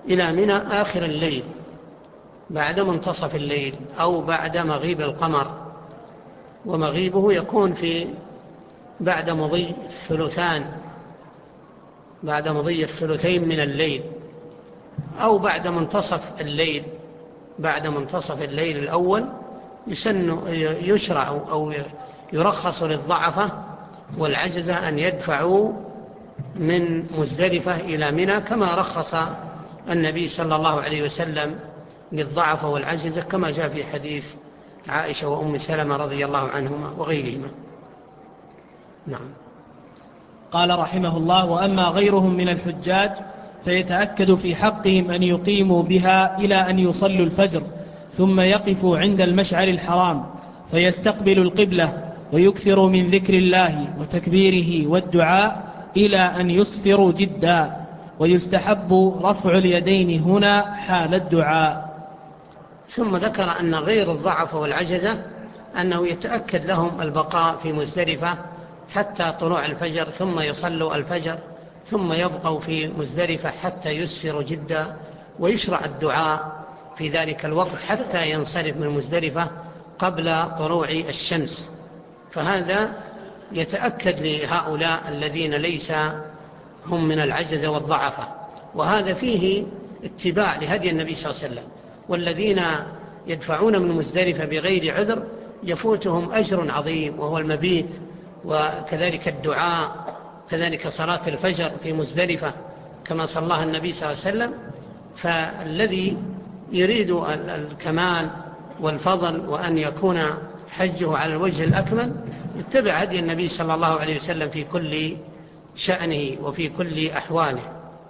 إلى منى آخر الليل بعد منتصف الليل أو بعد مغيب القمر، ومغيبه يكون في بعد مضي الثلثان بعد مضي الثلثين من الليل، أو بعد منتصف الليل بعد منتصف الليل الأول. يسن يشرع أو يرخص للضعفة والعجزة أن يدفعوا من مزدلفة إلى منى، كما رخص النبي صلى الله عليه وسلم للضعفة والعجزة، كما جاء في حديث عائشة وأم سلمة رضي الله عنهما وغيرهما. نعم. قال رحمه الله: وأما غيرهم من الحجاج فيتأكد في حقهم أن يقيموا بها إلى أن يصلوا الفجر، ثم يقفوا عند المشعر الحرام فيستقبلوا القبلة ويكثروا من ذكر الله وتكبيره والدعاء إلى أن يصفروا جدا، ويستحب رفع اليدين هنا حال الدعاء. ثم ذكر أن غير الضعف والعجزة أنه يتأكد لهم البقاء في مزدلفة حتى طلوع الفجر، ثم يصلوا الفجر، ثم يبقوا في مزدلفة حتى يسفروا جدا، ويشرع الدعاء في ذلك الوقت حتى ينصرف من مزدلفة قبل طلوع الشمس. فهذا يتأكد لهؤلاء الذين ليس هم من العجز والضعفة، وهذا فيه اتباع لهدي النبي صلى الله عليه وسلم. والذين يدفعون من مزدلفة بغير عذر يفوتهم أجر عظيم، وهو المبيت وكذلك الدعاء، كذلك صلاة الفجر في مزدلفة كما صلاها النبي صلى الله عليه وسلم. فالذي يريد الكمال والفضل وأن يكون حجه على الوجه الأكمل اتبع هدي النبي صلى الله عليه وسلم في كل شأنه وفي كل أحواله.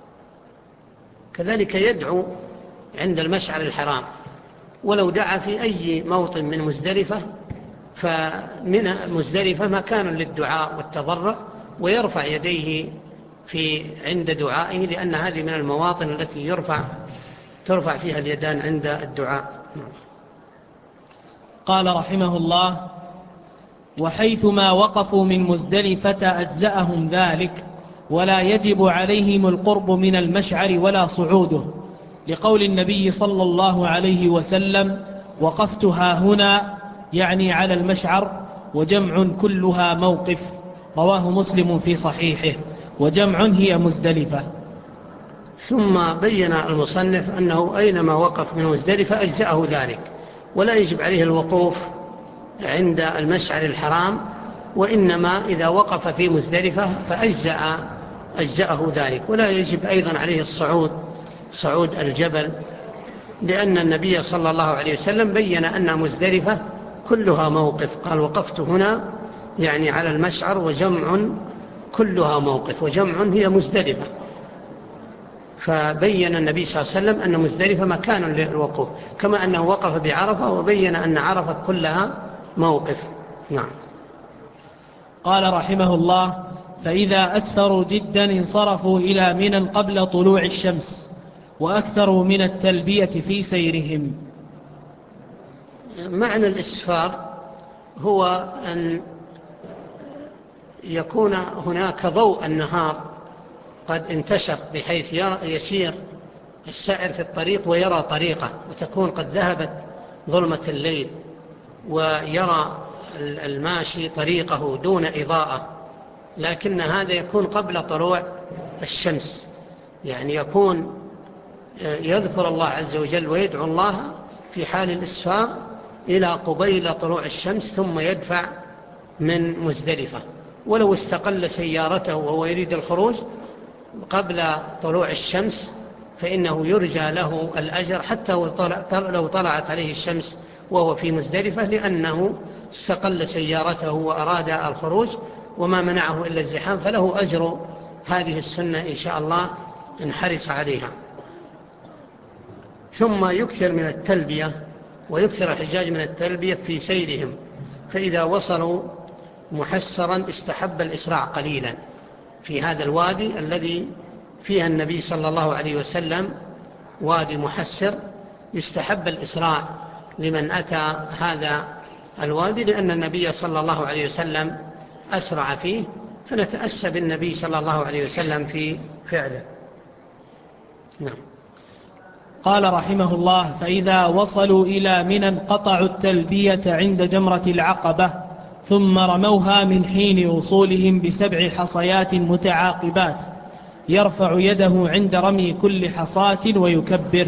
كذلك يدعو عند المشعر الحرام، ولو دعا في أي موطن من مزدلفة، فمن مزدلفة مكان للدعاء والتضرع، ويرفع يديه في عند دعائه، لأن هذه من المواطن التي يرفع ترفع فيها اليدان عند الدعاء. قال رحمه الله: وحيثما وقفوا من مزدلفة أجزأهم ذلك، ولا يجب عليهم القرب من المشعر ولا صعوده، لقول النبي صلى الله عليه وسلم: وقفتها هنا، يعني على المشعر، وجمع كلها موقف. رواه مسلم في صحيحه. وجمع هي مزدلفة. ثم بين المصنف أنه أينما وقف من مزدلفة أجزأه ذلك، ولا يجب عليه الوقوف عند المشعر الحرام، وإنما إذا وقف في مزدلفة فأجزأ أجزأه ذلك. ولا يجب أيضا عليه الصعود صعود الجبل، لأن النبي صلى الله عليه وسلم بين أن مزدلفة كلها موقف. قال: وقفت هنا، يعني على المشعر، وجمع كلها موقف. وجمع هي مزدلفة. فبين النبي صلى الله عليه وسلم أن مزدلفة مكان للوقوف، كما أنه وقف بعرفة وبين أن عرفة كلها موقف. نعم. قال رحمه الله: فإذا أسفروا جدا انصرفوا إلى منى قبل طلوع الشمس، وأكثروا من التلبية في سيرهم. معنى الإسفار هو أن يكون هناك ضوء النهار قد انتشر، بحيث يسير السائر في الطريق ويرى طريقه، وتكون قد ذهبت ظلمة الليل، ويرى الماشي طريقه دون إضاءة. لكن هذا يكون قبل طلوع الشمس، يعني يكون يذكر الله عز وجل ويدعو الله في حال الإسفار إلى قبيل طلوع الشمس، ثم يدفع من مزدلفة. ولو استقل سيارته وهو يريد الخروج قبل طلوع الشمس فإنه يرجى له الأجر حتى لو طلعت عليه الشمس وهو في مزدلفة، لأنه استقل سيارته وأراد الخروج وما منعه إلا الزحام، فله أجر هذه السنة إن شاء الله إن حرص عليها. ثم يكثر من التلبية، ويكثر الحجاج من التلبية في سيرهم. فإذا وصلوا محسرا استحب الإسراع قليلا في هذا الوادي الذي فيها النبي صلى الله عليه وسلم، وادي محسر، يستحب الإسراع لمن أتى هذا الوادي، لأن النبي صلى الله عليه وسلم أسرع فيه، فنتأسى بالنبي صلى الله عليه وسلم في فعله. نعم. قال رحمه الله: فإذا وصلوا إلى منى قطعوا التلبية عند جمرة العقبة، ثم رموها من حين وصولهم بسبع حصيات متعاقبات، يرفع يده عند رمي كل حصاة ويكبر.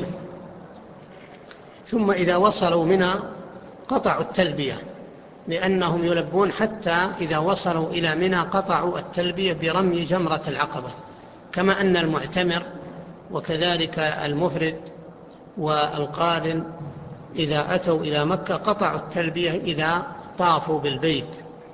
ثم إذا وصلوا منى قطعوا التلبية، لأنهم يلبون حتى إذا وصلوا إلى منى قطعوا التلبية برمي جمرة العقبة، كما أن المعتمر وكذلك المفرد والقارن إذا أتوا إلى مكة قطعوا التلبية إذا طافوا بالبيت،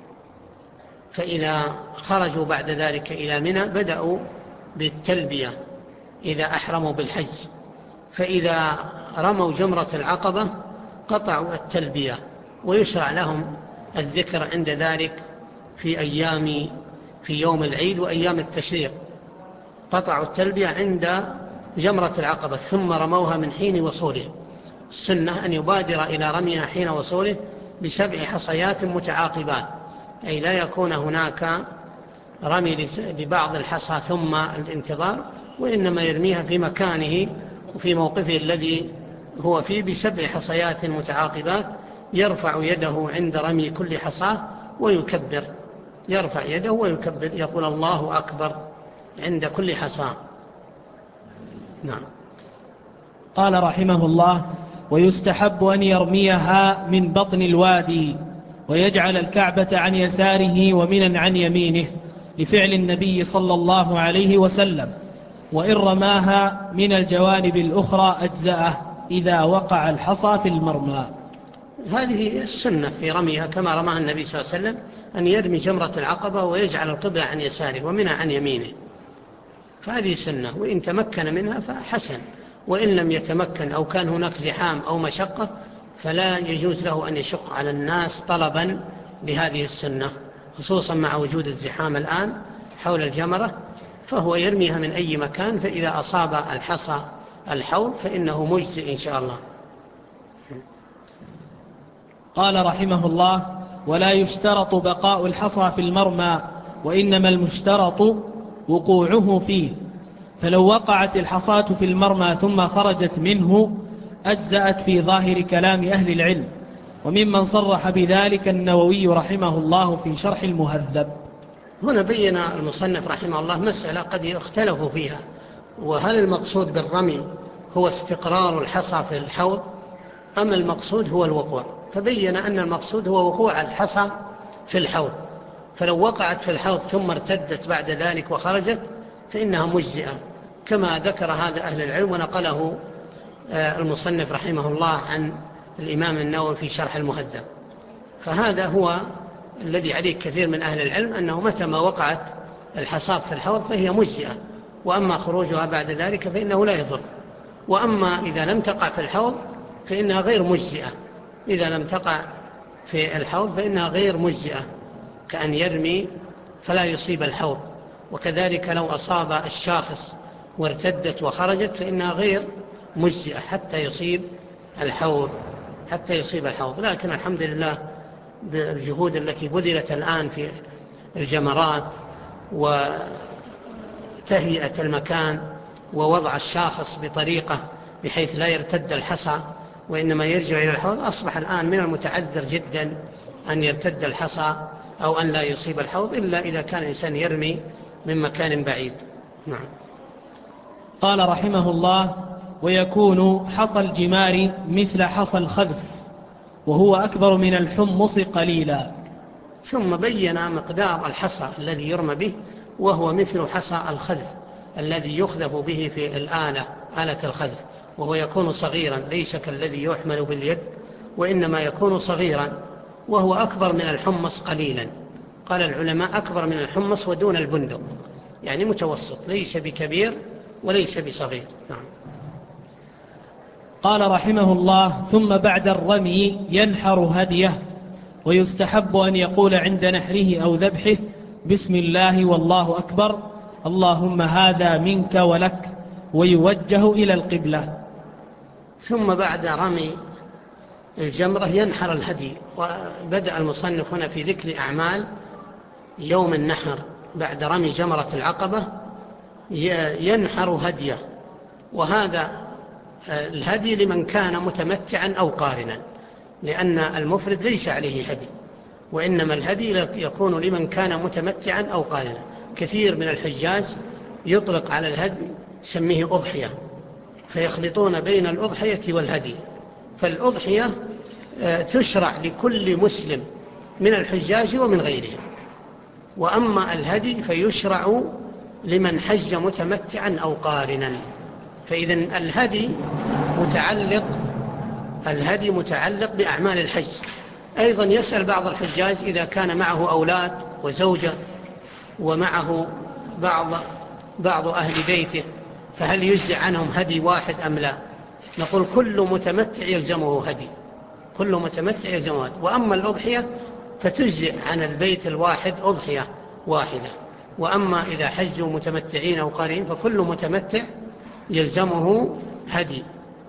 فإذا خرجوا بعد ذلك إلى منى بدأوا بالتلبية إذا أحرموا بالحج، فإذا رموا جمرة العقبة قطعوا التلبية، ويشرع لهم الذكر عند ذلك في أيام في يوم العيد وأيام التشريق. قطعوا التلبية عند جمرة العقبة ثم رموها من حين وصوله. السنة أن يبادر إلى رميها حين وصوله بسبع حصيات متعاقبات، أي لا يكون هناك رمي لبعض الحصى ثم الانتظار، وإنما يرميها في مكانه وفي موقفه الذي هو فيه بسبع حصيات متعاقبات، يرفع يده عند رمي كل حصاه ويكبر، يرفع يده ويكبر، يقول الله أكبر عند كل حصاه. نعم. قال رحمه الله: ويستحب أن يرميها من بطن الوادي، ويجعل الكعبة عن يساره ومنى عن يمينه، لفعل النبي صلى الله عليه وسلم، وإن رماها من الجوانب الأخرى أجزأه إذا وقع الحصى في المرمى. هذه السنة في رميها كما رماها النبي صلى الله عليه وسلم، أن يرمي جمرة العقبة ويجعل القبلة عن يساره ومنى عن يمينه، فهذه سنة، وإن تمكن منها فحسن، وإن لم يتمكن أو كان هناك زحام أو مشقة فلا يجوز له أن يشق على الناس طلبا لهذه السنة، خصوصا مع وجود الزحام الآن حول الجمرة، فهو يرميها من أي مكان، فإذا أصاب الحصى الحوض فإنه مجزئ إن شاء الله. قال رحمه الله: ولا يشترط بقاء الحصى في المرمى، وإنما المشترط وقوعه فيه، فلو وقعت الحصاة في المرمى ثم خرجت منه أجزأت في ظاهر كلام أهل العلم، وممن صرح بذلك النووي رحمه الله في شرح المهذب. هنا بين المصنف رحمه الله مسألة قد اختلفوا فيها، وهل المقصود بالرمي هو استقرار الحصى في الحوض أم المقصود هو الوقوع؟ فبين أن المقصود هو وقوع الحصى في الحوض، فلو وقعت في الحوض ثم ارتدت بعد ذلك وخرجت فإنها مجزئة، كما ذكر هذا أهل العلم ونقله المصنف رحمه الله عن الإمام النووي في شرح المهذب. فهذا هو الذي عليه كثير من أهل العلم، أنه متى ما وقعت الحصى في الحوض فهي مجزئة، وأما خروجها بعد ذلك فإنه لا يضر، وأما إذا لم تقع في الحوض فإنها غير مجزئة، إذا لم تقع في الحوض فإنها غير مجزئة، كأن يرمي فلا يصيب الحوض، وكذلك لو أصاب الشاخص وارتدت وخرجت فإنها غير مجزئة حتى يصيب الحوض حتى يصيب الحوض. لكن الحمد لله بالجهود التي بذلت الآن في الجمرات وتهيئة المكان ووضع الشاخص بطريقة بحيث لا يرتد الحصى وإنما يرجع إلى الحوض، أصبح الآن من المتعذر جدا أن يرتد الحصى أو أن لا يصيب الحوض إلا إذا كان الإنسان يرمي من مكان بعيد. نعم. قال رحمه الله: ويكون حصى الجمار مثل حصى الخذف، وهو أكبر من الحمص قليلا. ثم بين مقدار الحصى الذي يرمى به، وهو مثل حصى الخذف الذي يخذف به في الآلة آلة الخذف، وهو يكون صغيرا ليس كالذي يحمل باليد، وإنما يكون صغيرا، وهو أكبر من الحمص قليلا. قال العلماء أكبر من الحمص ودون البندق، يعني متوسط، ليس بكبير وليس بصغير. نعم. قال رحمه الله: ثم بعد الرمي ينحر هديه، ويستحب أن يقول عند نحره أو ذبحه: بسم الله والله أكبر، اللهم هذا منك ولك، ويوجه إلى القبلة. ثم بعد رمي الجمرة ينحر الهدي، وبدأ المصنف هنا في ذكر أعمال يوم النحر بعد رمي جمرة العقبة، ينحر هديه، وهذا الهدي لمن كان متمتعا أو قارنا، لأن المفرد ليس عليه هدي، وإنما الهدي يكون لمن كان متمتعا أو قارنا. كثير من الحجاج يطلق على الهدي يسميه أضحية، فيخلطون بين الأضحية والهدي. فالأضحية تشرع لكل مسلم من الحجاج ومن غيرهم، وأما الهدي فيشرع لمن حج متمتعا أو قارنا. فإذن الهدي متعلق الهدي متعلق بأعمال الحج. أيضا يسأل بعض الحجاج إذا كان معه أولاد وزوجة ومعه بعض بعض أهل بيته فهل يجزي عنهم هدي واحد أم لا؟ نقول كل متمتع يلزمه هدي، كل متمتع يلزمه هدي. وأما الأضحية فتجزئ عن البيت الواحد أضحية واحدة. وأما إذا حجوا متمتعين أو قارين فكل متمتع يلزمه هدي.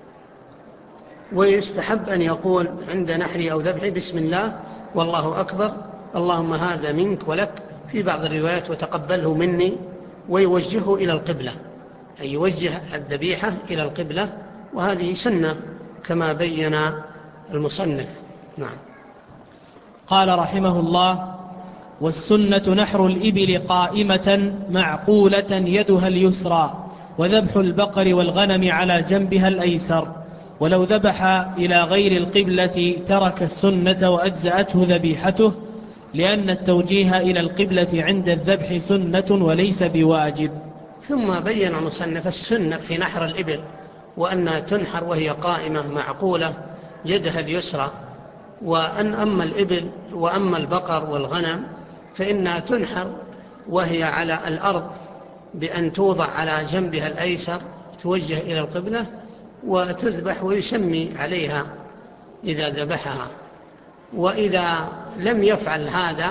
ويستحب أن يقول عند نحري أو ذبحي بسم الله والله أكبر، اللهم هذا منك ولك، في بعض الروايات وتقبله مني، ويوجهه إلى القبلة، أي يوجه الذبيحة إلى القبلة، وهذه سنة كما بين المصنف. نعم. قال رحمه الله: والسنة نحر الإبل قائمة معقولة يدها اليسرى، وذبح البقر والغنم على جنبها الأيسر. ولو ذبح إلى غير القبلة ترك السنة وأجزأته ذبيحته، لأن التوجيه إلى القبلة عند الذبح سنة وليس بواجب. ثم بين المصنف السنة في نحر الإبل، وأنها تنحر وهي قائمة معقولة يدها اليسرى. وأن أما الإبل وأما البقر والغنم فإنها تنحر وهي على الأرض بأن توضع على جنبها الأيسر توجه إلى القبلة وتذبح، ويسمي عليها إذا ذبحها. وإذا لم يفعل هذا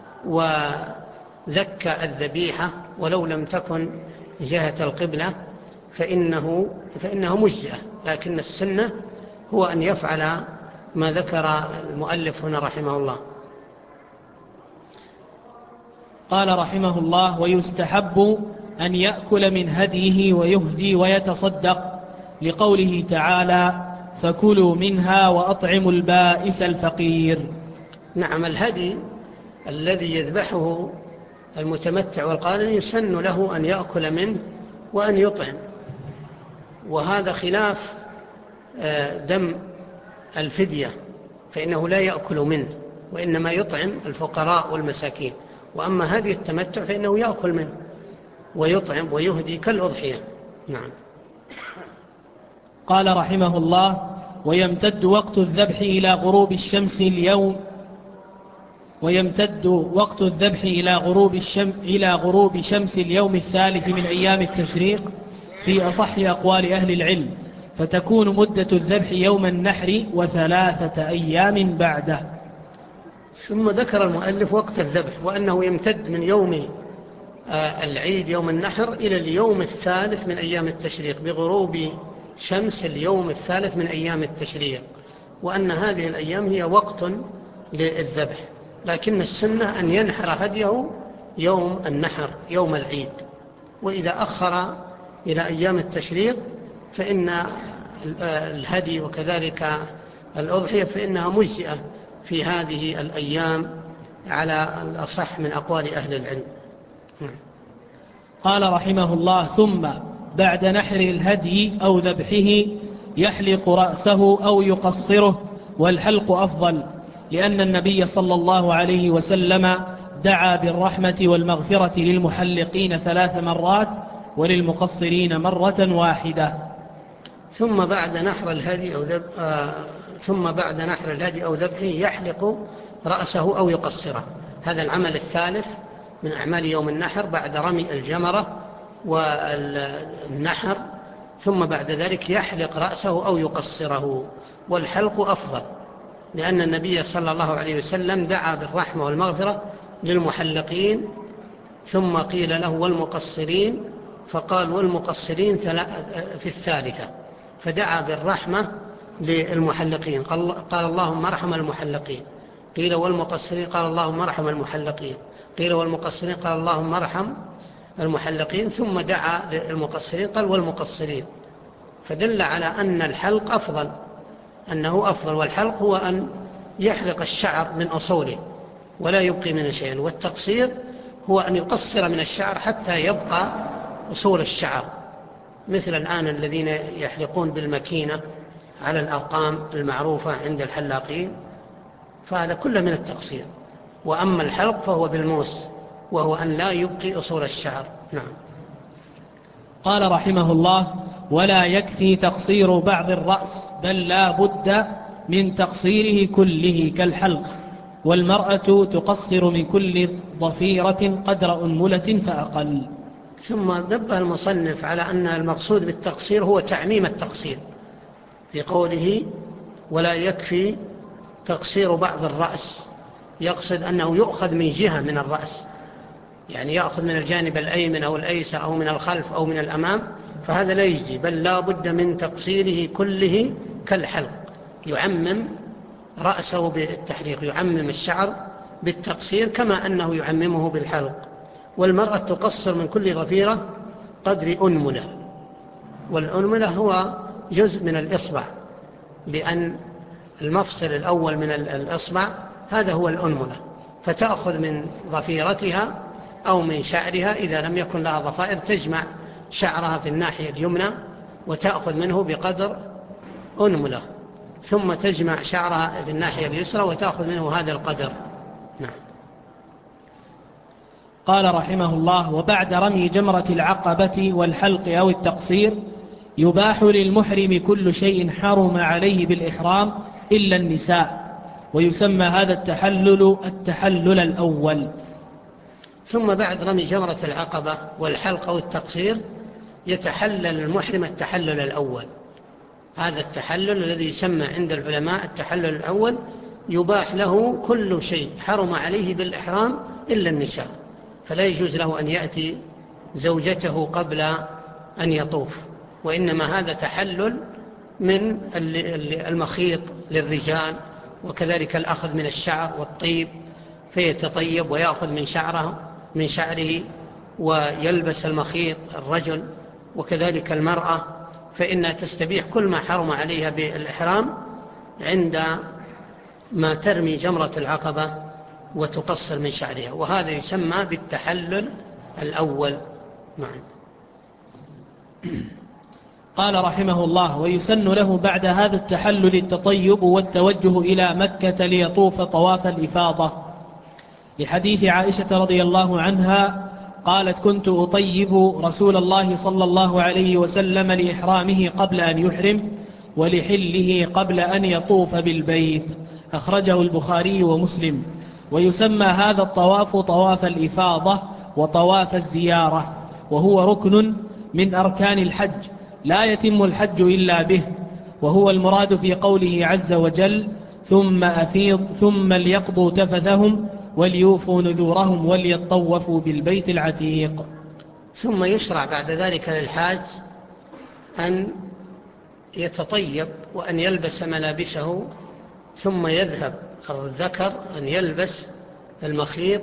وذك الذبيحة ولو لم تكن جهة القبلة فإنه, فإنه مجزئة، لكن السنة هو أن يفعل ما ذكر المؤلف هنا رحمه الله. قال رحمه الله: ويستحب أن يأكل من هديه ويهدي ويتصدق، لقوله تعالى: فكلوا منها وأطعموا البائس الفقير. نعم، الهدي الذي يذبحه المتمتع والقارن يسن له أن يأكل منه وأن يطعم، وهذا خلاف دم الفدية، فإنه لا يأكل منه وإنما يطعم الفقراء والمساكين. وأما هدي التمتع فإنه يأكل منه ويطعم ويهدي كالأضحية. نعم. قال رحمه الله: ويمتد وقت الذبح إلى غروب الشمس اليوم ويمتد وقت الذبح إلى غروب الشم إلى غروب شمس اليوم الثالث من أيام التشريق في أصح أقوال أهل العلم، فتكون مدة الذبح يوم النحر وثلاثة أيام بعده. ثم ذكر المؤلف وقت الذبح، وأنه يمتد من يوم العيد يوم النحر إلى اليوم الثالث من أيام التشريق بغروب شمس اليوم الثالث من أيام التشريق، وأن هذه الأيام هي وقت للذبح، لكن السنة أن ينحر هديه يوم النحر يوم العيد. وإذا أخر إلى أيام التشريق فإن الهدي وكذلك الأضحية فإنها مجزئة في هذه الأيام على الأصح من أقوال أهل العلم. قال رحمه الله: ثم بعد نحر الهدي أو ذبحه يحلق رأسه أو يقصره، والحلق أفضل، لأن النبي صلى الله عليه وسلم دعا بالرحمة والمغفرة للمحلقين ثلاث مرات وللمقصرين مرة واحدة. ثم بعد نحر الهدي أو ذب... آه... ثم بعد نحر الهدي أو ذبحه يحلق رأسه أو يقصره. هذا العمل الثالث من أعمال يوم النحر بعد رمي الجمرة والنحر، ثم بعد ذلك يحلق رأسه أو يقصره، والحلق أفضل، لأن النبي صلى الله عليه وسلم دعا بالرحمة والمغفرة للمحلقين، ثم قيل له والمقصرين، فقال والمقصرين في الثالثة، فدعا بالرحمة للمحلقين، قال اللهم ارحم المحلقين، قيل والمقصرين قال اللهم ارحم المحلقين، قيل والمقصرين قال اللهم ارحم المحلقين، ثم دعا للمقصرين قال والمقصرين. فدل على أن الحلق أفضل، أنه أفضل. والحلق هو أن يحلق الشعر من أصوله ولا يبقي منه شيئا، والتقصير هو أن يقصر من الشعر حتى يبقى أصول الشعر، مثل الآن الذين يحلقون بالمكينة على الأرقام المعروفة عند الحلاقين، فهذا كله من التقصير. وأما الحلق فهو بالموس، وهو أن لا يبقي أصول الشعر. نعم. قال رحمه الله: ولا يكفي تقصير بعض الرأس، بل لا بد من تقصيره كله كالحلق، والمرأة تقصر من كل ضفيرة قدر أنملة فأقل. ثم نبه المصنف على أن المقصود بالتقصير هو تعميم التقصير في قوله ولا يكفي تقصير بعض الرأس، يقصد أنه يؤخذ من جهة من الرأس، يعني يأخذ من الجانب الأيمن أو الأيسر أو من الخلف أو من الأمام، فهذا لا يجزي، بل لا بد من تقصيره كله كالحلق، يعمم رأسه بالتحليق، يعمم الشعر بالتقصير كما أنه يعممه بالحلق. والمرأة تقصر من كل ضفيرة قدر أنملة، والأنملة هو جزء من الإصبع، لأن المفصل الأول من الإصبع هذا هو الأنملة، فتأخذ من ضفيرتها أو من شعرها إذا لم يكن لها ضفائر، تجمع شعرها في الناحية اليمنى وتأخذ منه بقدر أنملة، ثم تجمع شعرها في الناحية اليسرى وتأخذ منه هذا القدر. نعم. قال رحمه الله: وبعد رمي جمرة العقبة والحلق أو التقصير يباح للمحرم كل شيء حرم عليه بالإحرام إلا النساء، ويسمى هذا التحلل التحلل الأول. ثم بعد رمي جمرة العقبة والحلق أو التقصير يتحلل المحرم التحلل الأول. هذا التحلل الذي يسمى عند العلماء التحلل الأول، يباح له كل شيء حرم عليه بالإحرام إلا النساء، فلا يجوز له أن يأتي زوجته قبل أن يطوف، وإنما هذا تحلل من المخيط للرجال، وكذلك الأخذ من الشعر والطيب فيتطيب ويأخذ من شعره من شعره ويلبس المخيط الرجل، وكذلك المرأة فإنها تستبيح كل ما حرم عليها بالإحرام عند ما ترمي جمرة العقبة وتقصر من شعرها، وهذا يسمى بالتحلل الأول. معي. قال رحمه الله: ويسن له بعد هذا التحلل التطيب والتوجه إلى مكة ليطوف طواف الإفاضة، لحديث عائشة رضي الله عنها قالت: كنت أطيب رسول الله صلى الله عليه وسلم لإحرامه قبل أن يحرم ولحله قبل أن يطوف بالبيت. أخرجه البخاري ومسلم. ويسمى هذا الطواف طواف الإفاضة وطواف الزيارة، وهو ركن من أركان الحج لا يتم الحج إلا به، وهو المراد في قوله عز وجل: ثم أفيض ثم ليقضوا تفثهم وليوفوا نذورهم وليطوفوا بالبيت العتيق. ثم يشرع بعد ذلك للحاج أن يتطيب وأن يلبس ملابسه، ثم يذهب الذكر أن يلبس المخيط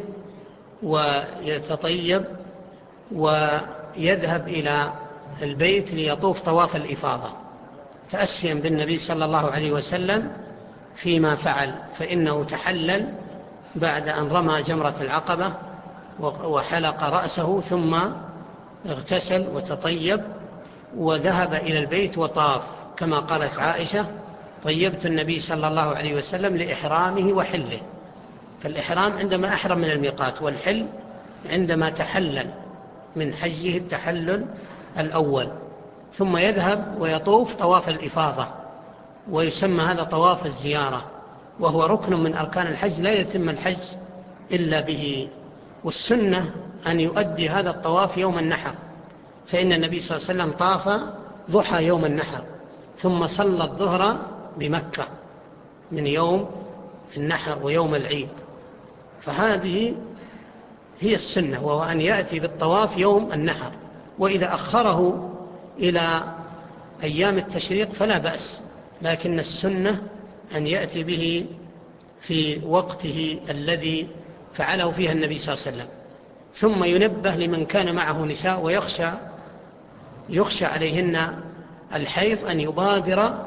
ويتطيب ويذهب إلى البيت ليطوف طواف الإفاضة تأسيا بالنبي صلى الله عليه وسلم فيما فعل، فإنه تحلل بعد أن رمى جمرة العقبة وحلق رأسه ثم اغتسل وتطيب وذهب إلى البيت وطاف، كما قالت عائشة: طيبت النبي صلى الله عليه وسلم لإحرامه وحله. فالإحرام عندما أحرم من الميقات، والحل عندما تحلل من حجه التحلل الأول، ثم يذهب ويطوف طواف الإفاضة، ويسمى هذا طواف الزيارة، وهو ركن من أركان الحج لا يتم الحج إلا به. والسنة أن يؤدي هذا الطواف يوم النحر، فإن النبي صلى الله عليه وسلم طاف ضحى يوم النحر ثم صلى الظهر بمكة من يوم النحر ويوم العيد، فهذه هي السنة، وهو أن يأتي بالطواف يوم النحر، وإذا أخره إلى أيام التشريق فلا بأس، لكن السنة أن يأتي به في وقته الذي فعله فيها النبي صلى الله عليه وسلم. ثم ينبه لمن كان معه نساء ويخشى يخشى عليهن الحيض أن يبادر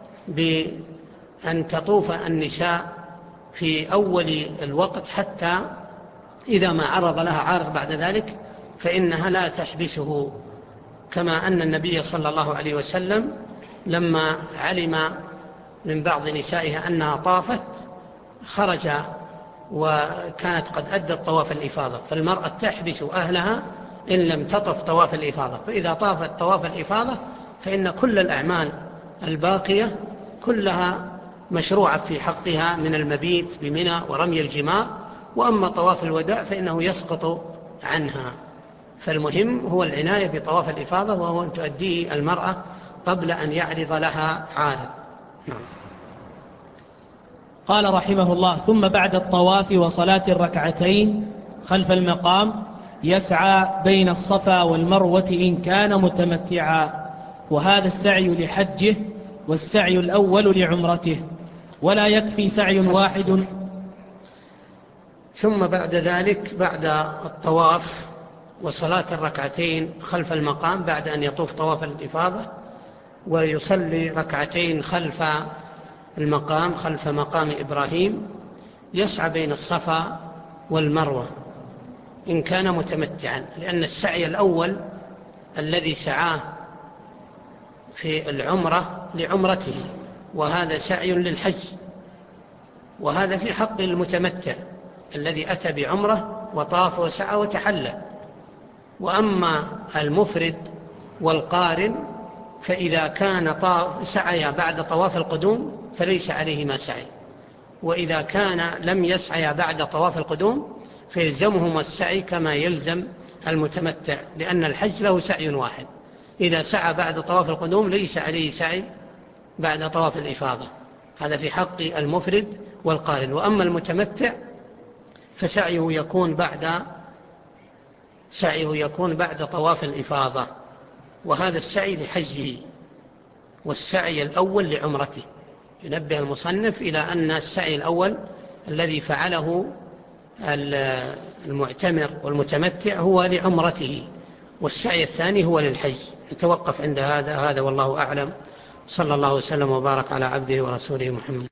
بأن تطوف النساء في أول الوقت، حتى إذا ما عرض لها عارض بعد ذلك فإنها لا تحبسه، كما أن النبي صلى الله عليه وسلم لما علم من بعض نسائها أنها طافت خرج وكانت قد أدت طواف الإفاضة، فالمرأة تحبس أهلها إن لم تطف طواف الإفاضة، فإذا طافت طواف الإفاضة فإن كل الأعمال الباقية كلها مشروعة في حقها من المبيت بمنى ورمي الجمار، وأما طواف الوداع فإنه يسقط عنها. فالمهم هو العناية بطواف الإفاضة، وهو أن تؤديه المرأة قبل أن يعرض لها عارض. نعم. قال رحمه الله: ثم بعد الطواف وصلاة الركعتين خلف المقام يسعى بين الصفا والمروة إن كان متمتعا، وهذا السعي لحجه والسعي الأول لعمرته، ولا يكفي سعي واحد. ثم بعد ذلك بعد الطواف وصلاة الركعتين خلف المقام، بعد أن يطوف طواف الإفاضة ويصلي ركعتين خلف المقام خلف مقام إبراهيم، يسعى بين الصفا والمروة إن كان متمتعا، لأن السعي الأول الذي سعاه في العمرة لعمرته، وهذا سعي للحج، وهذا في حق المتمتع الذي أتى بعمرة وطاف وسعى وتحلى. وأما المفرد والقارن فإذا كان سعي بعد طواف القدوم فليس عليهما سعي، وإذا كان لم يسعي بعد طواف القدوم فيلزمهما السعي كما يلزم المتمتع، لأن الحج له سعي واحد. إذا سعى بعد طواف القدوم ليس عليه سعي بعد طواف الإفاضة، هذا في حق المفرد والقارن. وأما المتمتع فسعيه يكون بعد سعيه يكون بعد طواف الإفاضة، وهذا السعي لحجه والسعي الأول لعمرته. ينبه المصنف إلى أن السعي الأول الذي فعله المعتمر والمتمتع هو لعمرته، والسعي الثاني هو للحج. نتوقف عند هذا هذا والله أعلم. صلى الله وسلم وبارك على عبده ورسوله محمد.